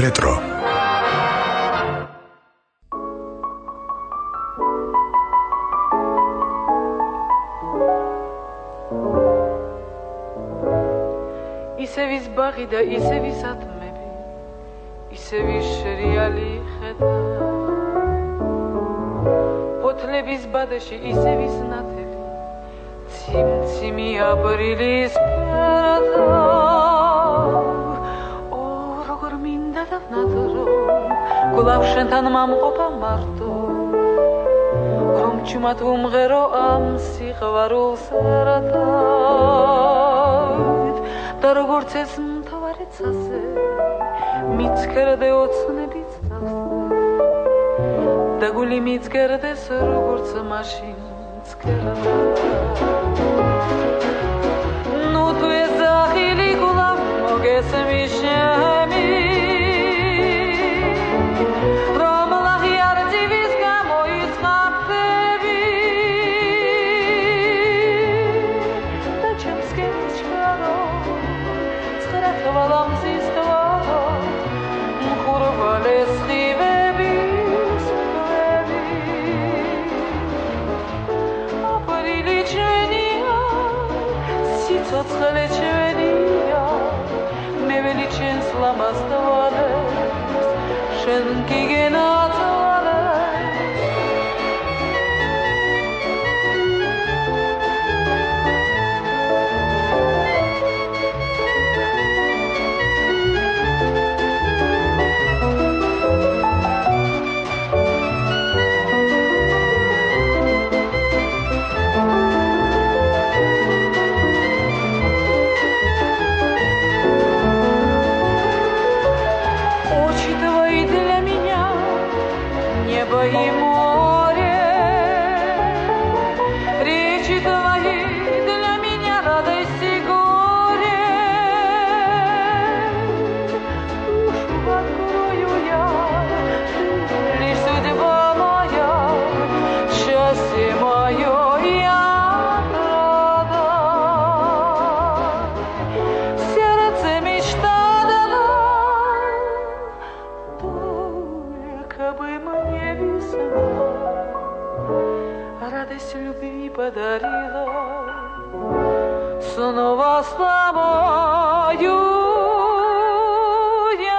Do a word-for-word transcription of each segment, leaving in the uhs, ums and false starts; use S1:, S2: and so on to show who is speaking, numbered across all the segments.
S1: Retro.
S2: ისევის ბაღი და ისევის ატმები, ისევის შრიალი ხედა, ფოთლების ბადეში ისევის ნათელი, ციმციმი აპრილის ფერდა. ო, როგორ მინდა და ვნადრო, გულავ შენთან მამყოფა მარტო, რომ ჩუმად უმღერო ამ სიყვარულს ერთა. და როგორც ეს მთავარი ცაზე მიცქერდე ოცნებით წავსე და გული მიცქერდეს როგორც მაშინ მცქერდა. ნუ თუ ეძახილი გულავ მოგესმი შემი რომ ლაღიარდივის გამოიწყაფები და ჩემს გემს ჩქარო Valamsis tvaro, mkhurvale skhivebis kvebi. Aprili chvenia, sitsotskhele chvenia, meveli chens lamastvales, shen kigenatvales. И море, речи твои для меня радость и горе. Душу открою я, лишь судьба моя, счастье мое я рада. Сердце мечта дала, только бы мне радость любви подарила снова с тобою я.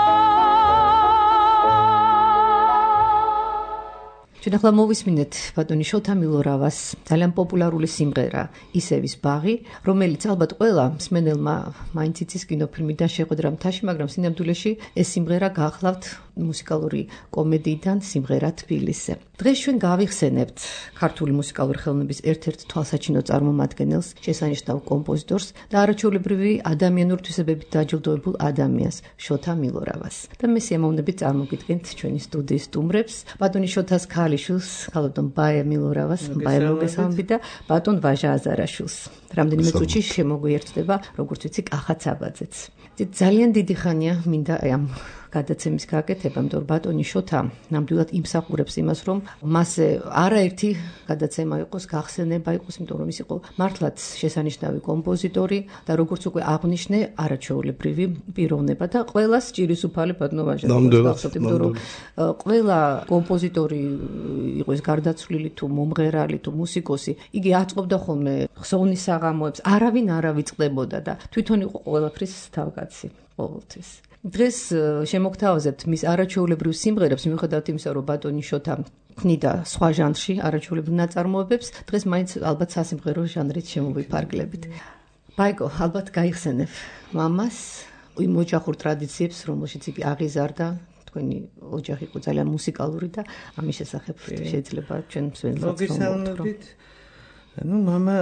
S3: ჩვენ ახლა მოვისმინეთ ბატონი შოთა მილორავას ძალიან პოპულარული სიმღერა ისევის ბაღი, რომელიც ალბათ ყველა მსმენელმა მაინც იცის კინოფილმიდან შეხვედრა მთაში, მაგრამ სინამდვილეში ეს სიმღერა გახლავთ მუსიკალური კომედიიდან სიმღერა თბილისზე. დღეს ჩვენ გავიხსენებთ ქართული მუსიკალური ხელოვნების ერთ-ერთ თვალსაჩინო წარმომადგენელს, შესანიშნავ კომპოზიტორს და არაჩვეულებრივი ადამიანური თვისებებით დაჯილდოებულ ადამიანს, შოთა მილორავას. და მე სიამოვნებით წარმოგიდგენთ ჩვენი სტუდიის სტუმრებს, ბატონი შოთას ქალიშვილს, ქალბატონ ბაია მილორავას, ბაია მოგესალმებით და ბატონ ვაჟა აზარაშვილს. რამდენიმე წუთში შემოგვიერთდება, როგორც ვიცი, კახა ცაბაძეც. ძალიან დიდი ხანია მინდა ამ გადაცემის გაკეთება, იმიტომ რომ ბატონი შოთა ნამდვილად იმსახურებს იმას, რომ მასზე არაერთი გადაცემა იყოს, გახსენება იყოს, იმიტომ რომ ის იყო მართლაც შესანიშნავი კომპოზიტორი და როგორც უკვე აღნიშნე, არაჩვეულებრივი პიროვნება და ყველას ჭირის უფალი ბატონო ვაჟა. გახსოვთ, იმიტომ რომ ყველა კომპოზიტორი იყო ის გარდაცვლილი თუ მომღერალი თუ მუსიკოსი, იგი აწყობდა ხოლმე ხსოვნის საღამოებს, არავინ არ ავიწყდებოდა და თვითონ იყო ყველაფრის თავკაცი ყოველთვის. დღეს შემოგთავაზებთ მის არაჩვეულებრივ სიმღერებს, მიუხედავად იმისა, რომ ბატონი შოთა ქმნიდა სხვა ჟანრში არაჩვეულებრივ ნაწარმოებებს, დღეს მაინც ალბათ სასიმღერო ჟანრით შემოვიფარგლებით. ბაიკო, ალბათ გაიხსენებ მამას იმ ოჯახურ ტრადიციებს, რომელშიც იგი აღიზარდა, თქვენი ოჯახი იყო ძალიან მუსიკალური და ამის შესახებ შეიძლება ჩვენ მსმენელს
S4: მოგესალმებით. Ну, мама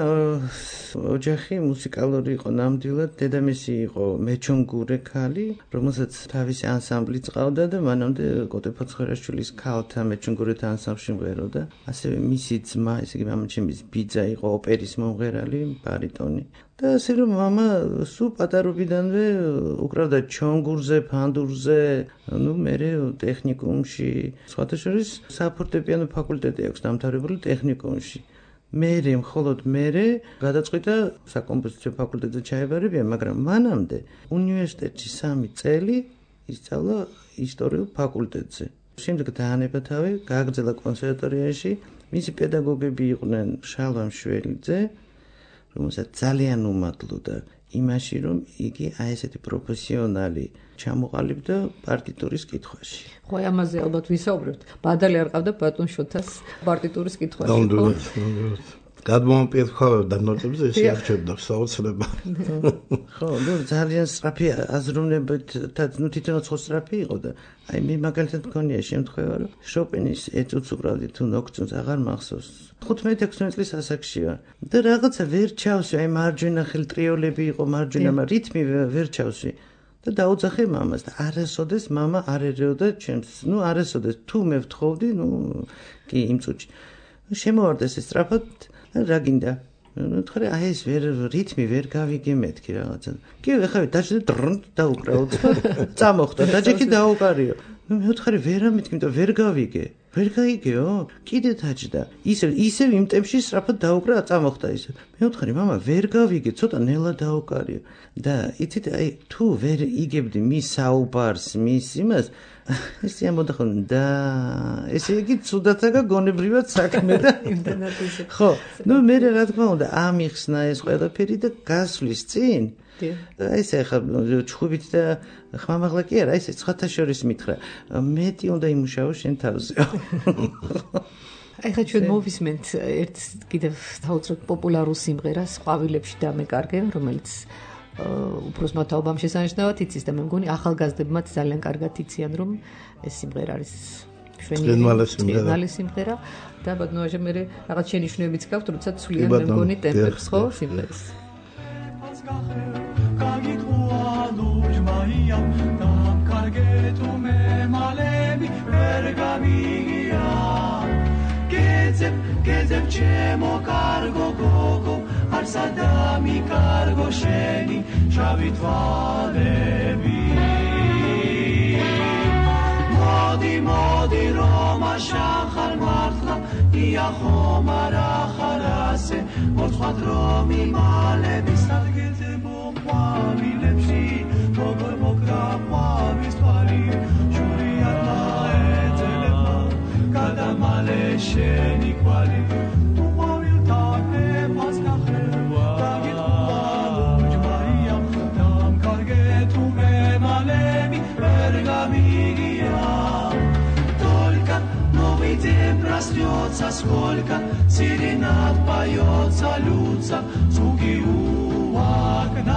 S4: ოჯახი მუსიკალური იყო ნამდვილად, დედამისი იყო მეჩუნგურე ქალი, რომელსაც თავისი ანსამბლი წყავდა და მანამდე კოტე ფოცხერაშვილის ქალთა მეჩუნგურეთა ანსამბლში მღეროდა. ასევე მისი ძმა, ესე იგი მამაჩემის ბიძა იყო ოპერის მომღერალი, ბარიტონი. და ასე რომ мама სულ პატარობიდანვე უკრავდა ჩონგურზე, ფანდურზე, ну, მერე ტექნიკუმში, სხვათა შორის საფორტეპიანო ფაკულტეტი აქვს დამთავრებული ტექნიკუმში. მერე მხოლოდ მერე გადაწყვიტა საკომპოზიციო ფაკულტეტზე ჩაებარებია, მაგრამ მანამდე უნივერსიტეტში სამი წელი ისწავლა ისტორიულ ფაკულტეტზე. შემდეგ დაანება თავი, გააგრძელა კონსერვატორიაში. მისი პედაგოგები იყვნენ შალვა მშველიძე, რომელსაც ძალიან უმადლოდა იმაში, რომ იგი აი ესეთი პროფესიონალი ჩამოყალიბდა პარტიტურის კითხვაში.
S3: ხო, ამაზე ალბათ ვისაუბრებთ. ბადალი არ ყავდა ბატონ შოთას პარტიტურის კითხვაში.
S1: ნამდვილად. გადმოამპირთხოვდა ნოტებზე ეს არჩევდა საოცრება.
S4: ხო, ნუ ძალიან სწრაფი აზროვნებით და ნუ თვითონაც ხო სწრაფი იყო და აი მე მაგალითად მქონია შემთხვევა, რომ შოპენის ეტუდს უკრავდი თუ ნოქწონს აღარ მახსოვს. თხუთმეტი ექვსმეტი წლის ასაკში ვარ და რაღაცა ვერ ჩავსვი, აი მარჯვენა ხელ ტრიოლები იყო, მარჯვენა რითმი ვერ ჩავსვი. და დაუძახე მამას და არასოდეს მამა არ ერეოდა ჩემს, ნუ არასოდეს თუ მე ვთხოვდი, ნუ კი იმ წუთში. შემოვარდა ეს სწრაფად რა გინდა? ნუ თქვი აი ეს ვერ რითმი ვერ გავიგე მეთქი რაღაცა. კი ეხლა დაჭდა დრნ დაუკრავ და წამოხდა და ჯექი დაუკარიო. ნუ მე ვთქვი ვერ ამეთქი, იმიტომ ვერ გავიგე. ვერ გაიგეო? კიდე დაჭდა. ისე ისე იმ ტემპში სწრაფად დაუკრა, წამოხდა ისე. მე ვთქვი მამა ვერ გავიგე, ცოტა ნელა დაუკარიო. და იცით აი თუ ვერ იგებდი მის საუბარს, მის იმას ეს ამოდახონ და ესე იგი ცუდათაგა გონებრივად საქმე და იმდანაც ისე. ხო, ნუ მე რა თქმა უნდა ამიხსნა ეს ყველაფერი და გასვლის წინ აი ეს ახლა ჩხუბით და ხმამაღლა კი არა, ეს სხვათა შორის მითხრა. მეტი უნდა იმუშაო შენ თავზე.
S3: აი ხა ჩვენ მოვისმენთ ერთ კიდევ თავუცრად პოპულარულ სიმღერას ყვავილებში დამეკარგე, რომელიც უბრალოდ თაობამ შესანიშნავად იცის და მე მგონი ახალგაზრდებმაც ძალიან კარგად იციან, რომ ეს სიმღერა არის შვენიერი სიმღერა და ბატონო მე რაღაც შენიშვნებიც გაქვთ, როცა ცვლიან მე მგონი ტემპებს ხო სიმღერას.
S5: Gezeb, gezeb čemo kargo gogo, ar sada mi kargo šeni, šavit valebi. Modi, modi, Roma, šahar, martla, ia homara, harase, mortvat romi, malebi, sad geze bom, pavi, lepši, mogor mokra, pavi, stvari, šuri, arma, etelema, kada male šeni kvali, umavil takne paskahe, dagit uvaluj Maria, tam kargetu me malemi, vergamigija. Только новый день проснется, сколько сиренат поется, льются звуки у окна.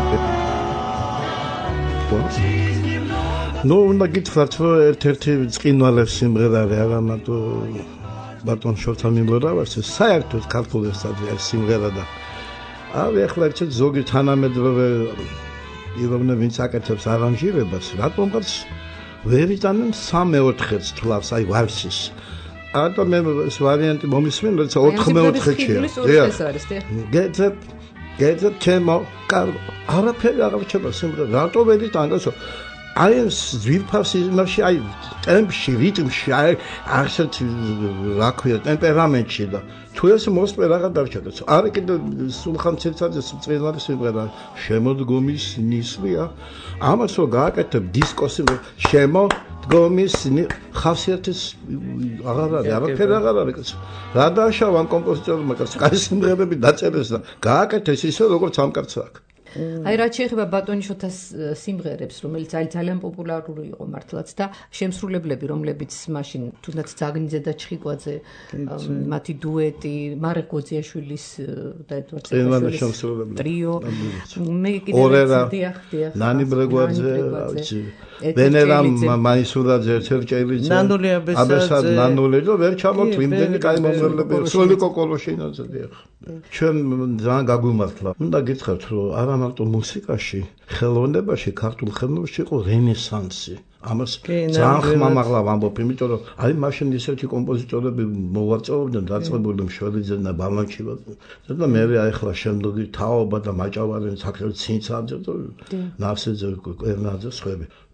S1: ნუ უნდა გითხრათ, რომ ერთ-ერთი წინვალებს სიმღერა არა მარტო ბატონ შოთა მიმდევრავს, საერთოდ ქართულ ესტრადაზე არის სიმღერა და აი ახლა ერთ ზოგი თანამედროვე იროვნე ვინც აკეთებს არანჟირებას, რატომღაც ვერ იტანენ სამეოთხეც თლავს, აი ვარსის. ატო მე ეს ვარიანტი მომისმენ, როცა ოთხმეოთხეჩია. გეძებ გეძებ ჩემო კარგო. არაფერი აღარ რჩება სიმღერა. რატო ვერ იტანს? აი ეს ძვირფას იმაში, აი ტემპში, რიტმში, აი ასეთ რა ქვია, ტემპერამენტში და თუ ეს მოსპე რაღაც დარჩება. არა კიდე სულხან ცეცაძეს წინვალე სიმღერა შემოდგომის ნისლია. ამას რო გააკეთებ დისკოსი შემოდგომის ხასიათის აღარ არის, არაფერი აღარ არის. რა დააშავა ამ კომპოზიტორმა კაცი სიმღერები დაწერეს და გააკეთეს ისე როგორც ამ კაცს აქვს.
S3: აი რაც შეეხება ბატონიშოთას სიმღერებს, რომელიც აი ძალიან პოპულარული იყო მართლაც და შემსრულებლები, რომლებიც მაშინ თუნდაც ძაგნიძე და ჩხიკვაძე, მათი დუეტი, მარეკ გოძიაშვილის და ედვარდ ცეცხლის ტრიო, მე კიდევ დიახ, დიახ.
S1: ნანი ბრეგვაძე, ვიცი. ვენერა მაისურაძე ერთ-ერთი
S4: ნანული აბესაძე,
S1: ნანული და ვერ ჩამოთ იმდენი კაი მომღერლები, სოლიკო კოლოშინაძე დიახ. ჩვენ ძალიან გაგვიმართლა. უნდა გითხრათ, რომ არა მარტო მუსიკაში, ხელოვნებაში, ქართულ ხელოვნებაში იყო რენესანსი. ამას ძალიან ხმამაღლა ვამბობ, იმიტომ რომ აი მაშინ ისეთი კომპოზიტორები მოვაწეობდნენ, დაწყებული მშველიძე და ბალანჩივაძე. და მე აი ახლა შემდეგი თაობა და მაჭავარიანი, საქართველოს ცინცაძე და ნავსეძე, კვერნაძე, სხვები.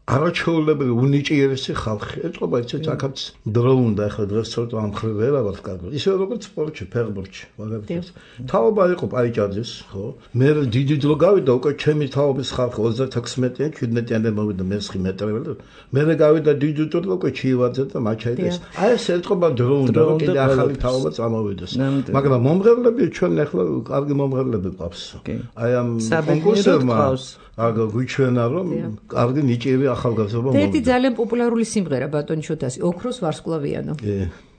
S1: არაჩვეულებრივი უნიჭიერესი ხალხი. ეწყობა ისეთ აქაც დრო უნდა ახლა დღეს ცოტა ამხრივ ვერავარ კარგად. ისე როგორც სპორტში, ფეხბურთში, მაგალითად. თაობა იყო პაიჭაძის, ხო? მე დიდი დრო გავიდა უკვე ჩემი თაობის ხალხი ოცდათექვსმეტიან, შვიდმეტიანზე მოვიდა მესხი მეტრეველი. მე გავიდა დიდი დრო უკვე ჩიივაძე და მაჩაიდეს. აი ეს ეწყობა დრო უნდა რომ კიდე ახალი თაობა წამოვიდეს. მაგრამ მომღერლები ჩვენ ახლა კარგი მომღერლები გვყავს. აი ამ კონკურსებმა აგა გვიჩვენა რომ კარგი ნიჭიერი ახალგაზრდა მომავალი.
S3: ერთი ძალიან პოპულარული სიმღერა ბატონი შოთასი, ოქროს ვარსკვლავიანო.
S1: კი.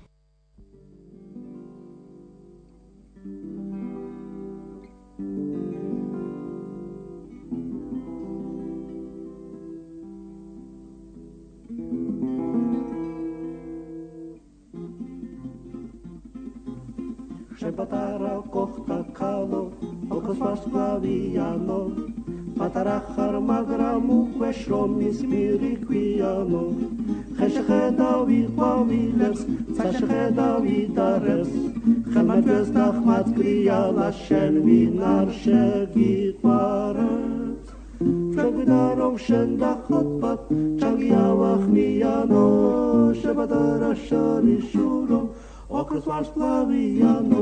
S5: Shepatara kohta kalo, okhos vastlaviano, patara kharmagramu kheshromis mirikviano, kheshkhedavi qaviles, tsashkhedavi dares, khamadves dakhmat kriala shen minar shegiparet, chagdarov shenda khatpat, chagiavach miano, shepatara shari shuro, ოქროს ვარსკვლავიანო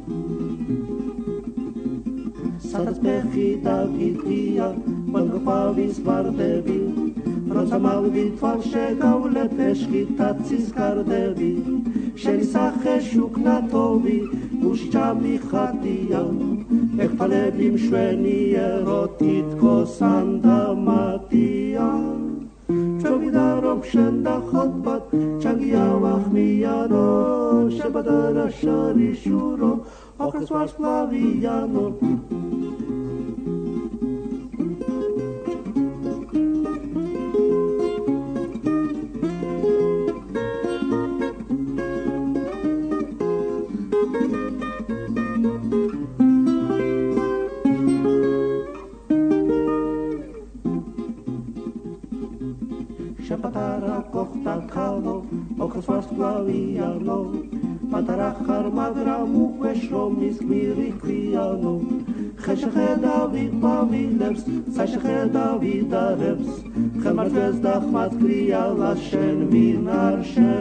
S5: სადაც ფეხი დაგიდია მოგყავის ვარდები როცა მალვი თვალ შეგავლე ფეშკი თაცის კარდები შენი სახე შუქნათოვი გუშჩამი ხატია ეხთალები მშვენიერო თითქოს ანდამატია ჩოგიდარო შენდა ხოტბად ჩაგიავახ მიანო შებადარა შარი შურო ოქროს ვარსკვლავიანო Shepatara kohta kalo, okhos vastlaviano, patara kharmagramu kheshromis mirikviano, kheshkhedavi qaviles, tsashkhedavi darebs, khamartves dakhmat kriala shen minar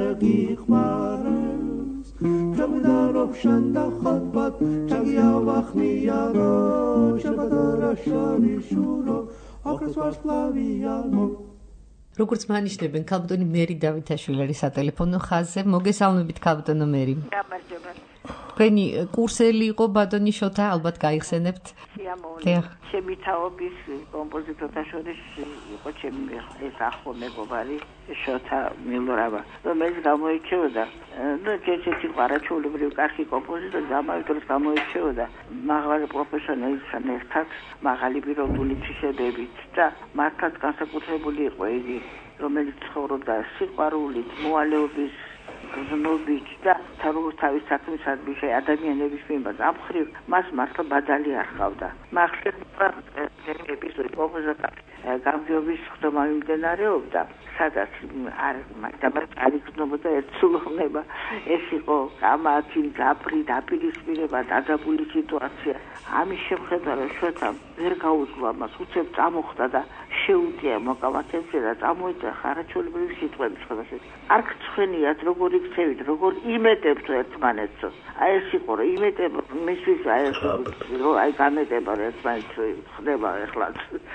S5: shegikhmares, chagdarov shenda khatbat, chagiavach miyano, shepatara shari shuro, okhos vastlaviano.
S3: როგორც მანიშნებენ ქალბატონი მერი დავითაშვილი არის სატელეფონო ხაზზე. მოგესალმებით ქალბატონო მერი.
S6: გამარჯობა.
S3: თქვენი კურსელი იყო ბატონი შოთა, ალბათ გაიხსენებთ.
S6: სიამოვნებით. ჩემი თაობის კომპოზიტორთა შორის იყო ჩემი ეს ახლო მეგობარი შოთა მილორავა. რომელიც გამოირჩეოდა, ну, ერთ-ერთი არაჩვეულებრივი კარგი კომპოზიტორი, ამავე დროს გამოირჩეოდა მაღალი პროფესიონალისთან ერთად, მაღალი პიროვნული თვისებებით და მართლაც განსაკუთრებული იყო იგი, რომელიც ცხოვრობდა სიყვარულით, მოვალეობის გზნობით და თავის საქმისადმი ადამიანების მიმართ ამ მხრივ მას მართლა ბადალი არ ჰყავდა. მახსოვდება ეპიზოდი ოპოზიტა გამგეობის ხდომა მიმდინარეობდა, სადაც არ დაბრუნებოდა ერთსულოვნება. ეს იყო გამათი გაფრი დაპირისპირება დაძაბული სიტუაცია. ამის შემხედარებით შოთამ ვერ გაუძლო მას, უცებ წამოხდა და შეუტია მოკავათებზე და წამოიწერა ხარაჩვეულებრივი სიტყვები სხვადასხვა. არ გწვენიათ როგორ იქცევით, როგორ იმეტებთ ერთმანეთს. აი ეს იყო რომ იმეტება მისთვის აი ეს რომ აი გამეტება ერთმანეთს ხდება ეხლაც.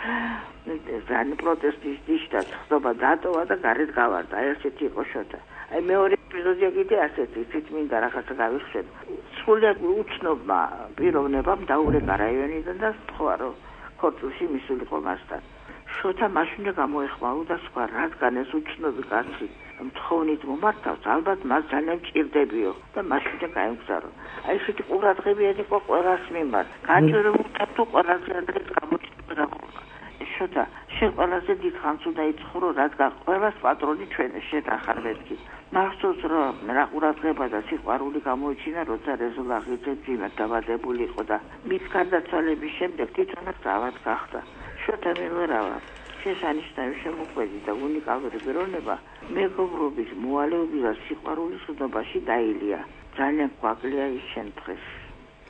S6: ზანი პროტესტის დიშტაც ხდება დატოვა და გარეთ გავარდა. აი ესეთი იყო შოთა. აი მეორე ეპიზოდია კიდე ასეთი, ცით მინდა რაღაცა გავიხსენ. სრულიად უცნობმა პიროვნებამ დაურეკა რაიონიდან და თქვა რომ ქორწილში მისულიყო მასთან. შოთა მაშინ გამოეხმაო და სხვა, რადგან ეს უცნობი კაცი მთხოვნით მომართავს, ალბათ მას ძალიან მჭირდებიო და მაშინ გაემგზავრა. აი ესეთი ყურადღებიანი იყო ყველას მიმართ. განჭირებულთა თუ ყველაზე ადრეს გამოჩნდა. შოთა შენ ყველაზე დიდ ხანს უნდა იცხოვრო, რადგან ყველას პატრონი ჩვენ შენ ახარ მეთქი. მახსოვს რომ რა ყურადღება და სიყვარული გამოიჩინა, როცა რეზოლაღიძე ძიმად დაბადებული იყო და მის გარდაცვალების შემდეგ თვითონაც ავად გახდა. შოთა მილორავა შესანიშნავი შემოქმედი და უნიკალური პიროვნება მეგობრობის, მოვალეობის და სიყვარულის უდობაში დაილია. ძალიან გვაკლია ის შემთხვევის.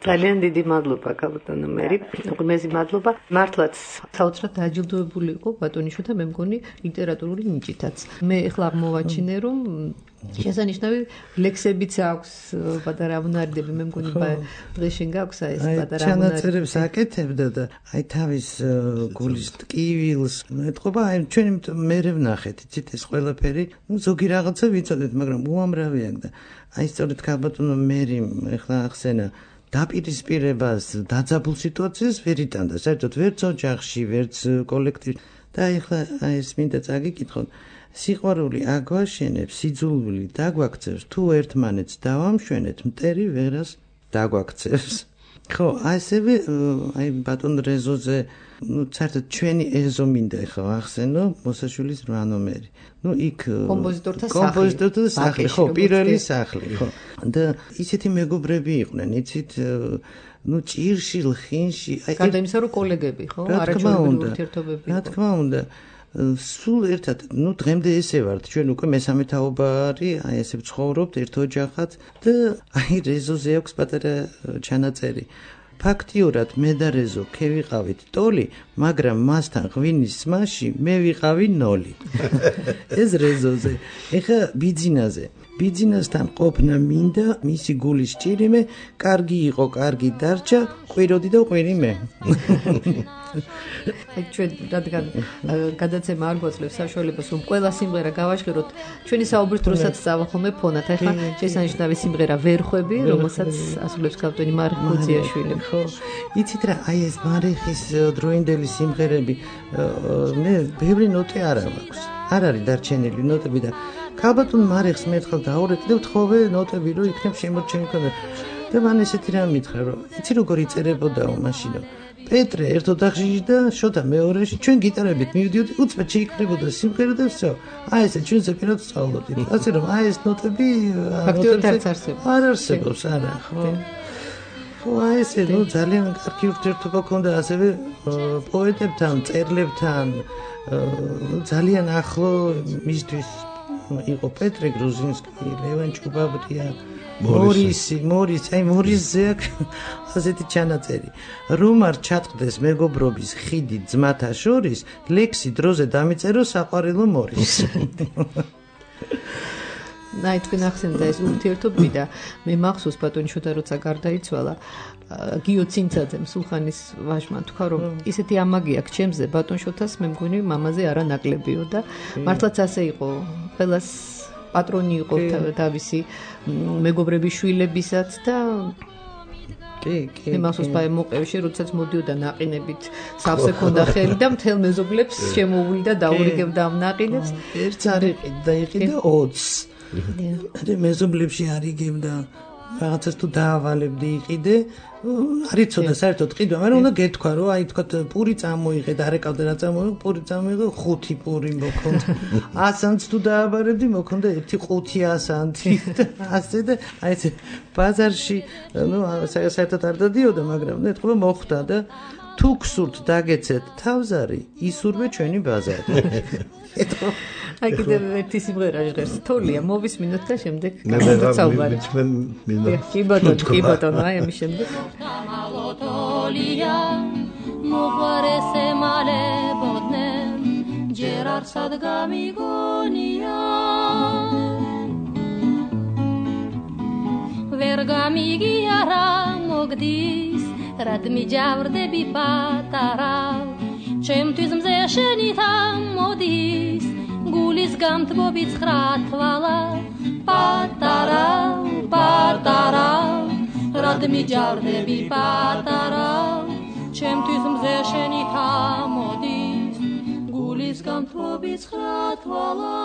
S3: ძალიან დიდი მადლობა კაბატონო მერი. უღმესი მადლობა. მართლაც საოცრად დააჯილდოებული იყო ბატონიშვილთა მე მგონი ლიტერატურული ნიჭითაც. მე ეხლა აღმოვაჩინე რომ შესანიშნავი ლექსებიც აქვს პატარა ამონარიდები მე მგონი დღეს შენ გაქვს ეს პატარა ამონარიდები.
S4: ჩანაწერებს აკეთებდა და აი თავის გულის ტკივილს მეტყობა აი ჩვენი მერე ვნახეთ იცით ეს ყველაფერი ნუ ზოგი რაღაცა ვიცოდეთ მაგრამ უამრავია და აი სწორედ კაბატონო მერი ეხლა ახსენა დაპირისპირებას დაძაბულ სიტუაციას ვერ იტანდა საერთოდ ვერც ოჯახში ვერც კოლექტივში და ეხლა აი ეს მინდა წაგიკითხოთ სიყვარული აგვაშენებს სიძულვილი დაგვაქცევს თუ ერთმანეთს დავამშვენეთ მტერი ვერას დაგვაქცევს ხო ასევე აი ბატონ რეზოზე ну საერთოდ ჩვენი ეზო მინდა ეხლა ახსენო მოსაშვილის რვა ნომერი ну იქ
S3: კომპოზიტორთა სახლი
S4: კომპოზიტორთა სახლი ხო პირველი სახლი ხო და ისეთი მეგობრები იყვნენ იცით ну ჭირში ლხინში
S3: აი გარდა იმისა რომ კოლეგები ხო არაჩვეულებრივი ურთიერთობები
S4: რა თქმა უნდა სულ ერთად ну დღემდე ესე ვართ ჩვენ უკვე მესამე თაობა არის აი ესე ვცხოვრობთ ერთ ოჯახად და აი რეზოზე აქვს პატარა ჩანაწერი ფაქტიურად მე და რეზო ქევიყავით ტოლი მაგრამ მასთან ღვინის სმაში მე ვიყავი ნოლი ეს რეზოზე ეხა ბიძინაზე ბიძინასთან ყოფნა მინდა მისი გულის ჭირიმე კარგი იყო კარგი დარჩა ყვიროდი და ყვირიმე
S3: აი ჩვენ რადგან გადაცემა არ გვაძლევს საშუალებას რომ ყველა სიმღერა გავაშლეროთ ჩვენი საუბრის დროსაც წავახome ფონად ეხლა შესანიშნავი სიმღერა ვერხვები რომელსაც ასრულებს კაპიტანი მარიხ გუძიაშვილი
S4: ხო იცით რა აი ეს მარიხის დროინდელი სიმღერები მე ბევრი ნოტე არ აქვს არ არის დარჩენილი ნოტები და კაბატონ მარიხს მე ერთხელ დაურეკე და ვთხოვე ნოტები რომ იქნებ შემორჩენილი ქონდა და მან ესეთი რამ მითხრა რომ იცი როგორ იწერებოდაო მაშინ პეტრე ერთ ოთახში და შოთა მეორეში ჩვენ გიტარებით მივდიოდით უცბად შეიკრებოდა სიმღერა და всё აი ესე ჩვენ ზეპირად სწავლობდით ასე რომ აი ეს ნოტები
S3: ფაქტობრივად არ
S4: არსებობს არა ხო ხო აი ესე ნუ ძალიან კარგი ურთიერთობა ქონდა ასევე პოეტებთან მწერლებთან ძალიან ახლო მისთვის იყო პეტრე გრუზინსკი ლევან ჭუბაბრია მორისი მორისი აი მორისზე აქვს ასეთი ჩანაწერი რომ არ ჩატყდეს მეგობრობის ხიდი ძმათა შორის ლექსი დროზე დამიწერო საყვარელო მორის
S3: ნაი თქვენ ახსენდა ეს ურთიერთობები და მე მახსოვს ბატონიშვილთა როცა გარდაიცვალა გიო ცინცაძემ სულხანის ვაჟმა თქვა რომ ისეთი ამაგი აქვს ჩემზე ბატონიშვილთას მე მგონი მამაზე არა ნაკლებიო და მართლაც ასე იყო ყველას პატრონი იყო თავისი მეგობრების შვილებისაც და
S4: კი კი
S3: მე მახსოვს ბაი მოყევში როდესაც მოდიოდა ნაყინებით სავსე ქონდა ხელი და მთელ მეზობლებს შემოუვლიდა დაურიგებდა ამ ნაყინებს
S4: ერთ არიყი და იყიდა ოცს და მეზობლებში არიგებდა რაღაცას თუ დაავალებდი იყიდე არიცოდა საერთოდ ყიდვა მაგრამ უნდა გეთქვა რომ აი თქვა პური წამოიღე და არეკავდა რა წამოიღე პური წამოიღე ხუთი პური მოქონდა ასანც თუ დააბარებდი მოქონდა ერთი ხუთი ასანთი ასე და აი ეს ბაზარში ნუ საერთოდ არ დადიოდა მაგრამ ნეტყობა მოხვდა და თუ გსურთ დაგეცეთ თავზარი ისურვე ჩვენი ბაზარი ეთქო
S3: აი კიდევ ერთი სიმღერა ჟღერს თოლია მოვისმინოთ და შემდეგ გავსაუბარეთ კი ბატონო კი ბატონო აი ამის შემდეგ
S7: თოლია მოგვარესე მალე ბოდნე ჯერ არსად გამიგონია ვერ გამიგიარა მოგდის რად მიჯავრდები პატარა ჩემთვის მზე შენი მოდის გულის გამთბობი ცხრა თვალა პატარა პატარა რად მიჯავრდები პატარა ჩემთვის მზე შენი მოდის გულის გამთბობი ცხრა თვალა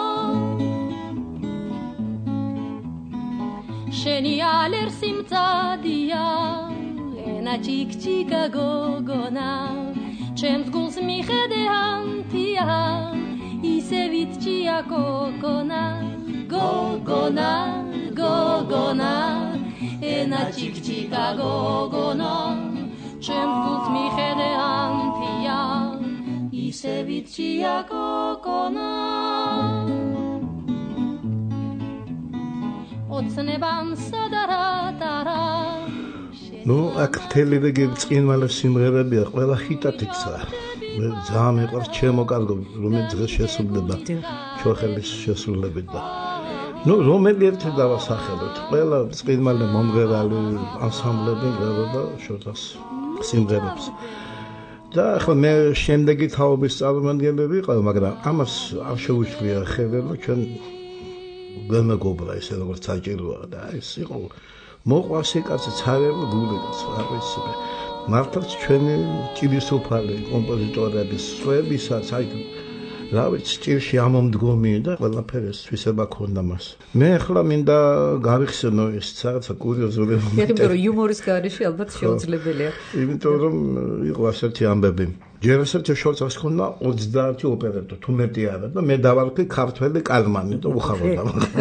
S7: შენი ალერსი მწადია ენა ჩიქჩიკა გოგონა ჩემს გულს მიხედე ანთია ისე ვიტჭია გოგონა გოგონა გოგონა ენა ჩიქჩიკა გოგონა ჩემს გულს მიხედე ანთია ისე ვიტჭია გოგონა ოცნებამ სადარა დარა
S1: ნუ აქ მთელი რიგი ბრწყინვალე სიმღერებია, ყველა ჰიტად იქცა. მე ძალიან მიყვარს ჩემო კარგო, რომელიც დღეს შესრულდება ჩოხელის შესრულებით და ნუ რომელი ერთი დავასახელოთ, ყველა ბრწყინვალე მომღერალი ანსამბლები გროვდება შოთას სიმღერებს. და ახლა მე შემდეგი თაობის წარმომადგენელი ვიყავ, მაგრამ ამას არ შეუძლია ხედავ, ჩვენ გამეგობრა ესე როგორც საჭიროა და ეს იყო მოყვარს კაცი ცარიელი გული კაცი არ ვიცი მე მართლაც ჩვენი ჭირისუფალი კომპოზიტორების სხვებისაც აი რა ვიცი ჭირში ამომდგომი და ყველაფერი თვისება ქონდა მას მე ახლა მინდა გავიხსენო ეს რაღაცა კურიოზული მომენტი
S3: იმიტომ რომ იუმორის გარეშე ალბათ შეუძლებელია
S1: იმიტომ რომ იყო ასეთი ამბები ჯერ ასეთი შორცას ქონდა ოცდაათი ოპერატორი თუ მეტი არა და მე დავარქვი ქართველი კალმანი და უხავდა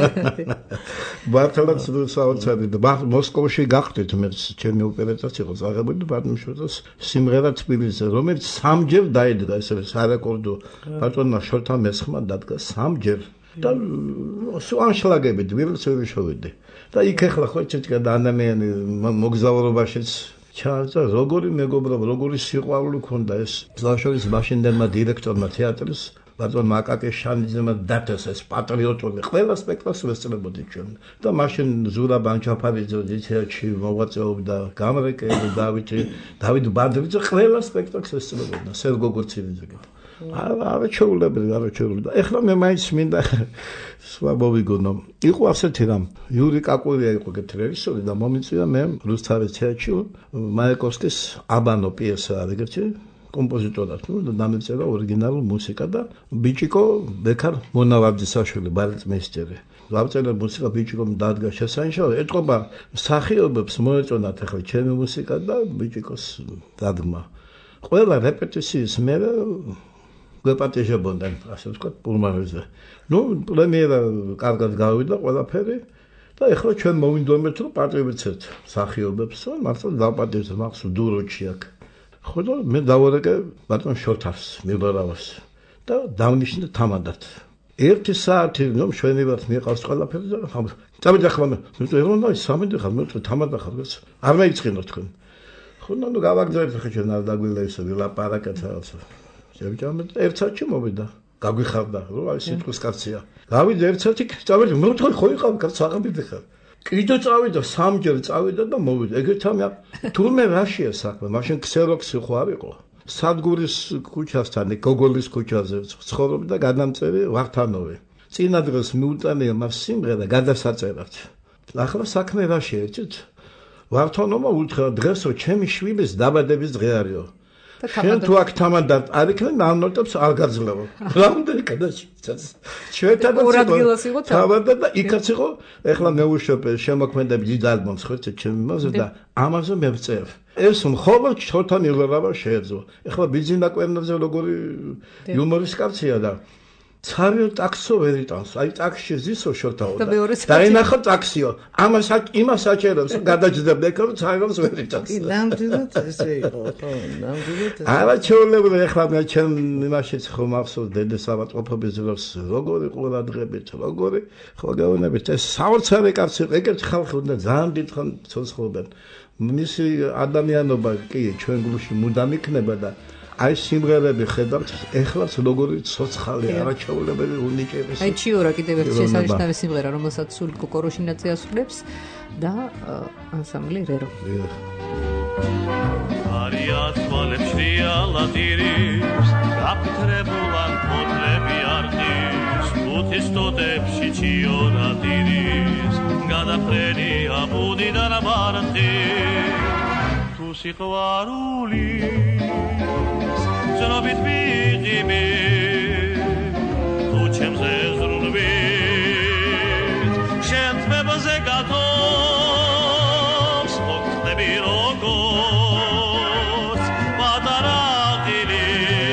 S1: მართლაც საოცარი და მოსკოვში გახდით მე ჩემი ოპერაცია იყო ზაღებული და ბატონიშვილის სიმღერა თბილისზე რომელიც სამჯერ დაიდგა ესე სარეკორდო ბატონმა შორთა მესხმა დადგა სამჯერ და სუანშლაგები დვილს ვერ შევედი და იქ ახლა ხო ჩეჩკა და ადამიანი მოგზაურობაშიც ჩააძა როგორი მეგობრობა როგორი სიყვარული ქონდა ეს ბზაშოვის მაშინდელმა დირექტორმა თეატრის ბატონ მაკაკე შანიძემ დათეს ეს პატრიოტული ყველა სპექტაკლს ვესწრებოდი ჩვენ და მაშინ ზურა ბანჩაფარიძე თეატრში მოღვაწეობდა გამრეკელი დავითი დავით ბანდრიძე ყველა სპექტაკლს ვესწრებოდა სერგო გორცილიძე არა ჩაულებრი არა ჩაულებრი ეხლა მე მაინც მინდა სხვა მოვიგონო იყო ასეთი რამ იური კაკურია იყო კეთრეჟისორი და მომიწვია მე რუსთავის თეატრში მაიაკოვსკის აბანო პიესა არის ეგეთი კომპოზიტორად ნუ და დამეწერა ორიგინალური მუსიკა და ბიჭიკო ბექარ მონავაბძისაშვილი ბალეტმეისტერი დავწერა მუსიკა ბიჭიკომ დადგა შესანიშნავი ეთყობა მსახიობებს მოეწონათ ახლა ჩემი მუსიკა და ბიჭიკოს დადგმა ყველა რეპეტიციის მერე გვეპატიჟებოდნენ ასე ვთქვათ პულმანებზე ნუ პრემიერა კარგად გავიდა ყველაფერი და ეხლა ჩვენ მოვინდომეთ რომ პატრიოტებთ მსახიობებს მართლა დავპატიჟეთ მახს დუროჩი აქ ხო და მე დავარეკე ბატონ შორთავს მიბარავას და დავნიშნე თამადად ერთი საათი ნუ მშვენივრად მიყავს ყველაფერი და წავიდა ხმა მე ეროვნა სამედი ხარ მე თამადა ხარ არ მეიწყინო თქვენ ხო ნუ გავაგზავნეთ ხე ჩვენ არ დაგვილა ისე ვილაპარაკეთ რაღაცა შევჭამე ერთ საათში მოვიდა გაგვიხარდა რომ აი სიტყვის კაცია გავიდა ერთ საათი წავედი მე თქვი ხო იყავ კაც აღამბები ხარ კიდე წავიდა სამჯერ წავიდა და მოვიდა ეგეთ ამი თურმე რაშია საქმე მაშინ ქსეროქსი ხო არ იყო სადგურის ქუჩასთან გოგოლის ქუჩაზე ცხოვრობდა გადამწერი ვახტანოვი წინა დღეს მიუტანია მას სიმღერა გადასაწერად ახლა საქმე რაშია ერთით ვახტანოვმა უთხრა დღესო ჩემი შვილის დაბადების დღე არისო შენ თუ აქ თამადად არ იქნებ ნამნოტებს არ გაძლევო რა უნდა გადაჭიცას
S3: ორადგილას იყო
S1: თამადად და იქაც იყო ეხლა მეუშოპე შემოქმედები დიდ ალბომს ხო ჩემი მოზე და ამაზე მევწევ ეს მხოლოდ შოთა მილორავა შეეძლო ეხლა ბიძინა კვერნაძე როგორი იუმორის კაცია და ცარიო ტაქსო ვერ იტანს აი ტაქსში ზისო შოთაო და ენახო ტაქსიო ამას იმას აჭერებს გადაჯდება ეკრო ცარიოს ვერ იტანს
S4: ნამდვილად ესე იყო ხო ნამდვილად
S1: არა ჩაოლებრი ეხლა მე ჩემ იმაშიც ხო მახსოვს დედესავად ყოფობის დროს როგორი ყურადღებით როგორი ხო გაუნებით ეს საოცარი კაცი ეგეთ ხალხი უნდა ძალიან დიდხან ცოცხლობენ მისი ადამიანობა კი ჩვენ გულში მუდამ იქნება და აი სიმღერები ხედავთ ეხლაც როგორი ცოცხალი არაჩვეულებრივი უნიკების
S3: აი ჩიორა კიდევ ერთ შესანიშნავი სიმღერა რომელსაც სულ კოკოროშინაძე ასრულებს და ანსამბლი რერო
S8: არიას ვალებში ალატირებს გაფრთხებულან ფოთლები არყის უთის ტოტებში ჩიორა ტირის გადაფრენი აბუდი და ნაბარდი თუ სიყვარული ზრობით ვიღიმე თუ ჩემზე ზრუნვით შენ თმებაზე გათობს მოხდები როგორც პატარა ღილი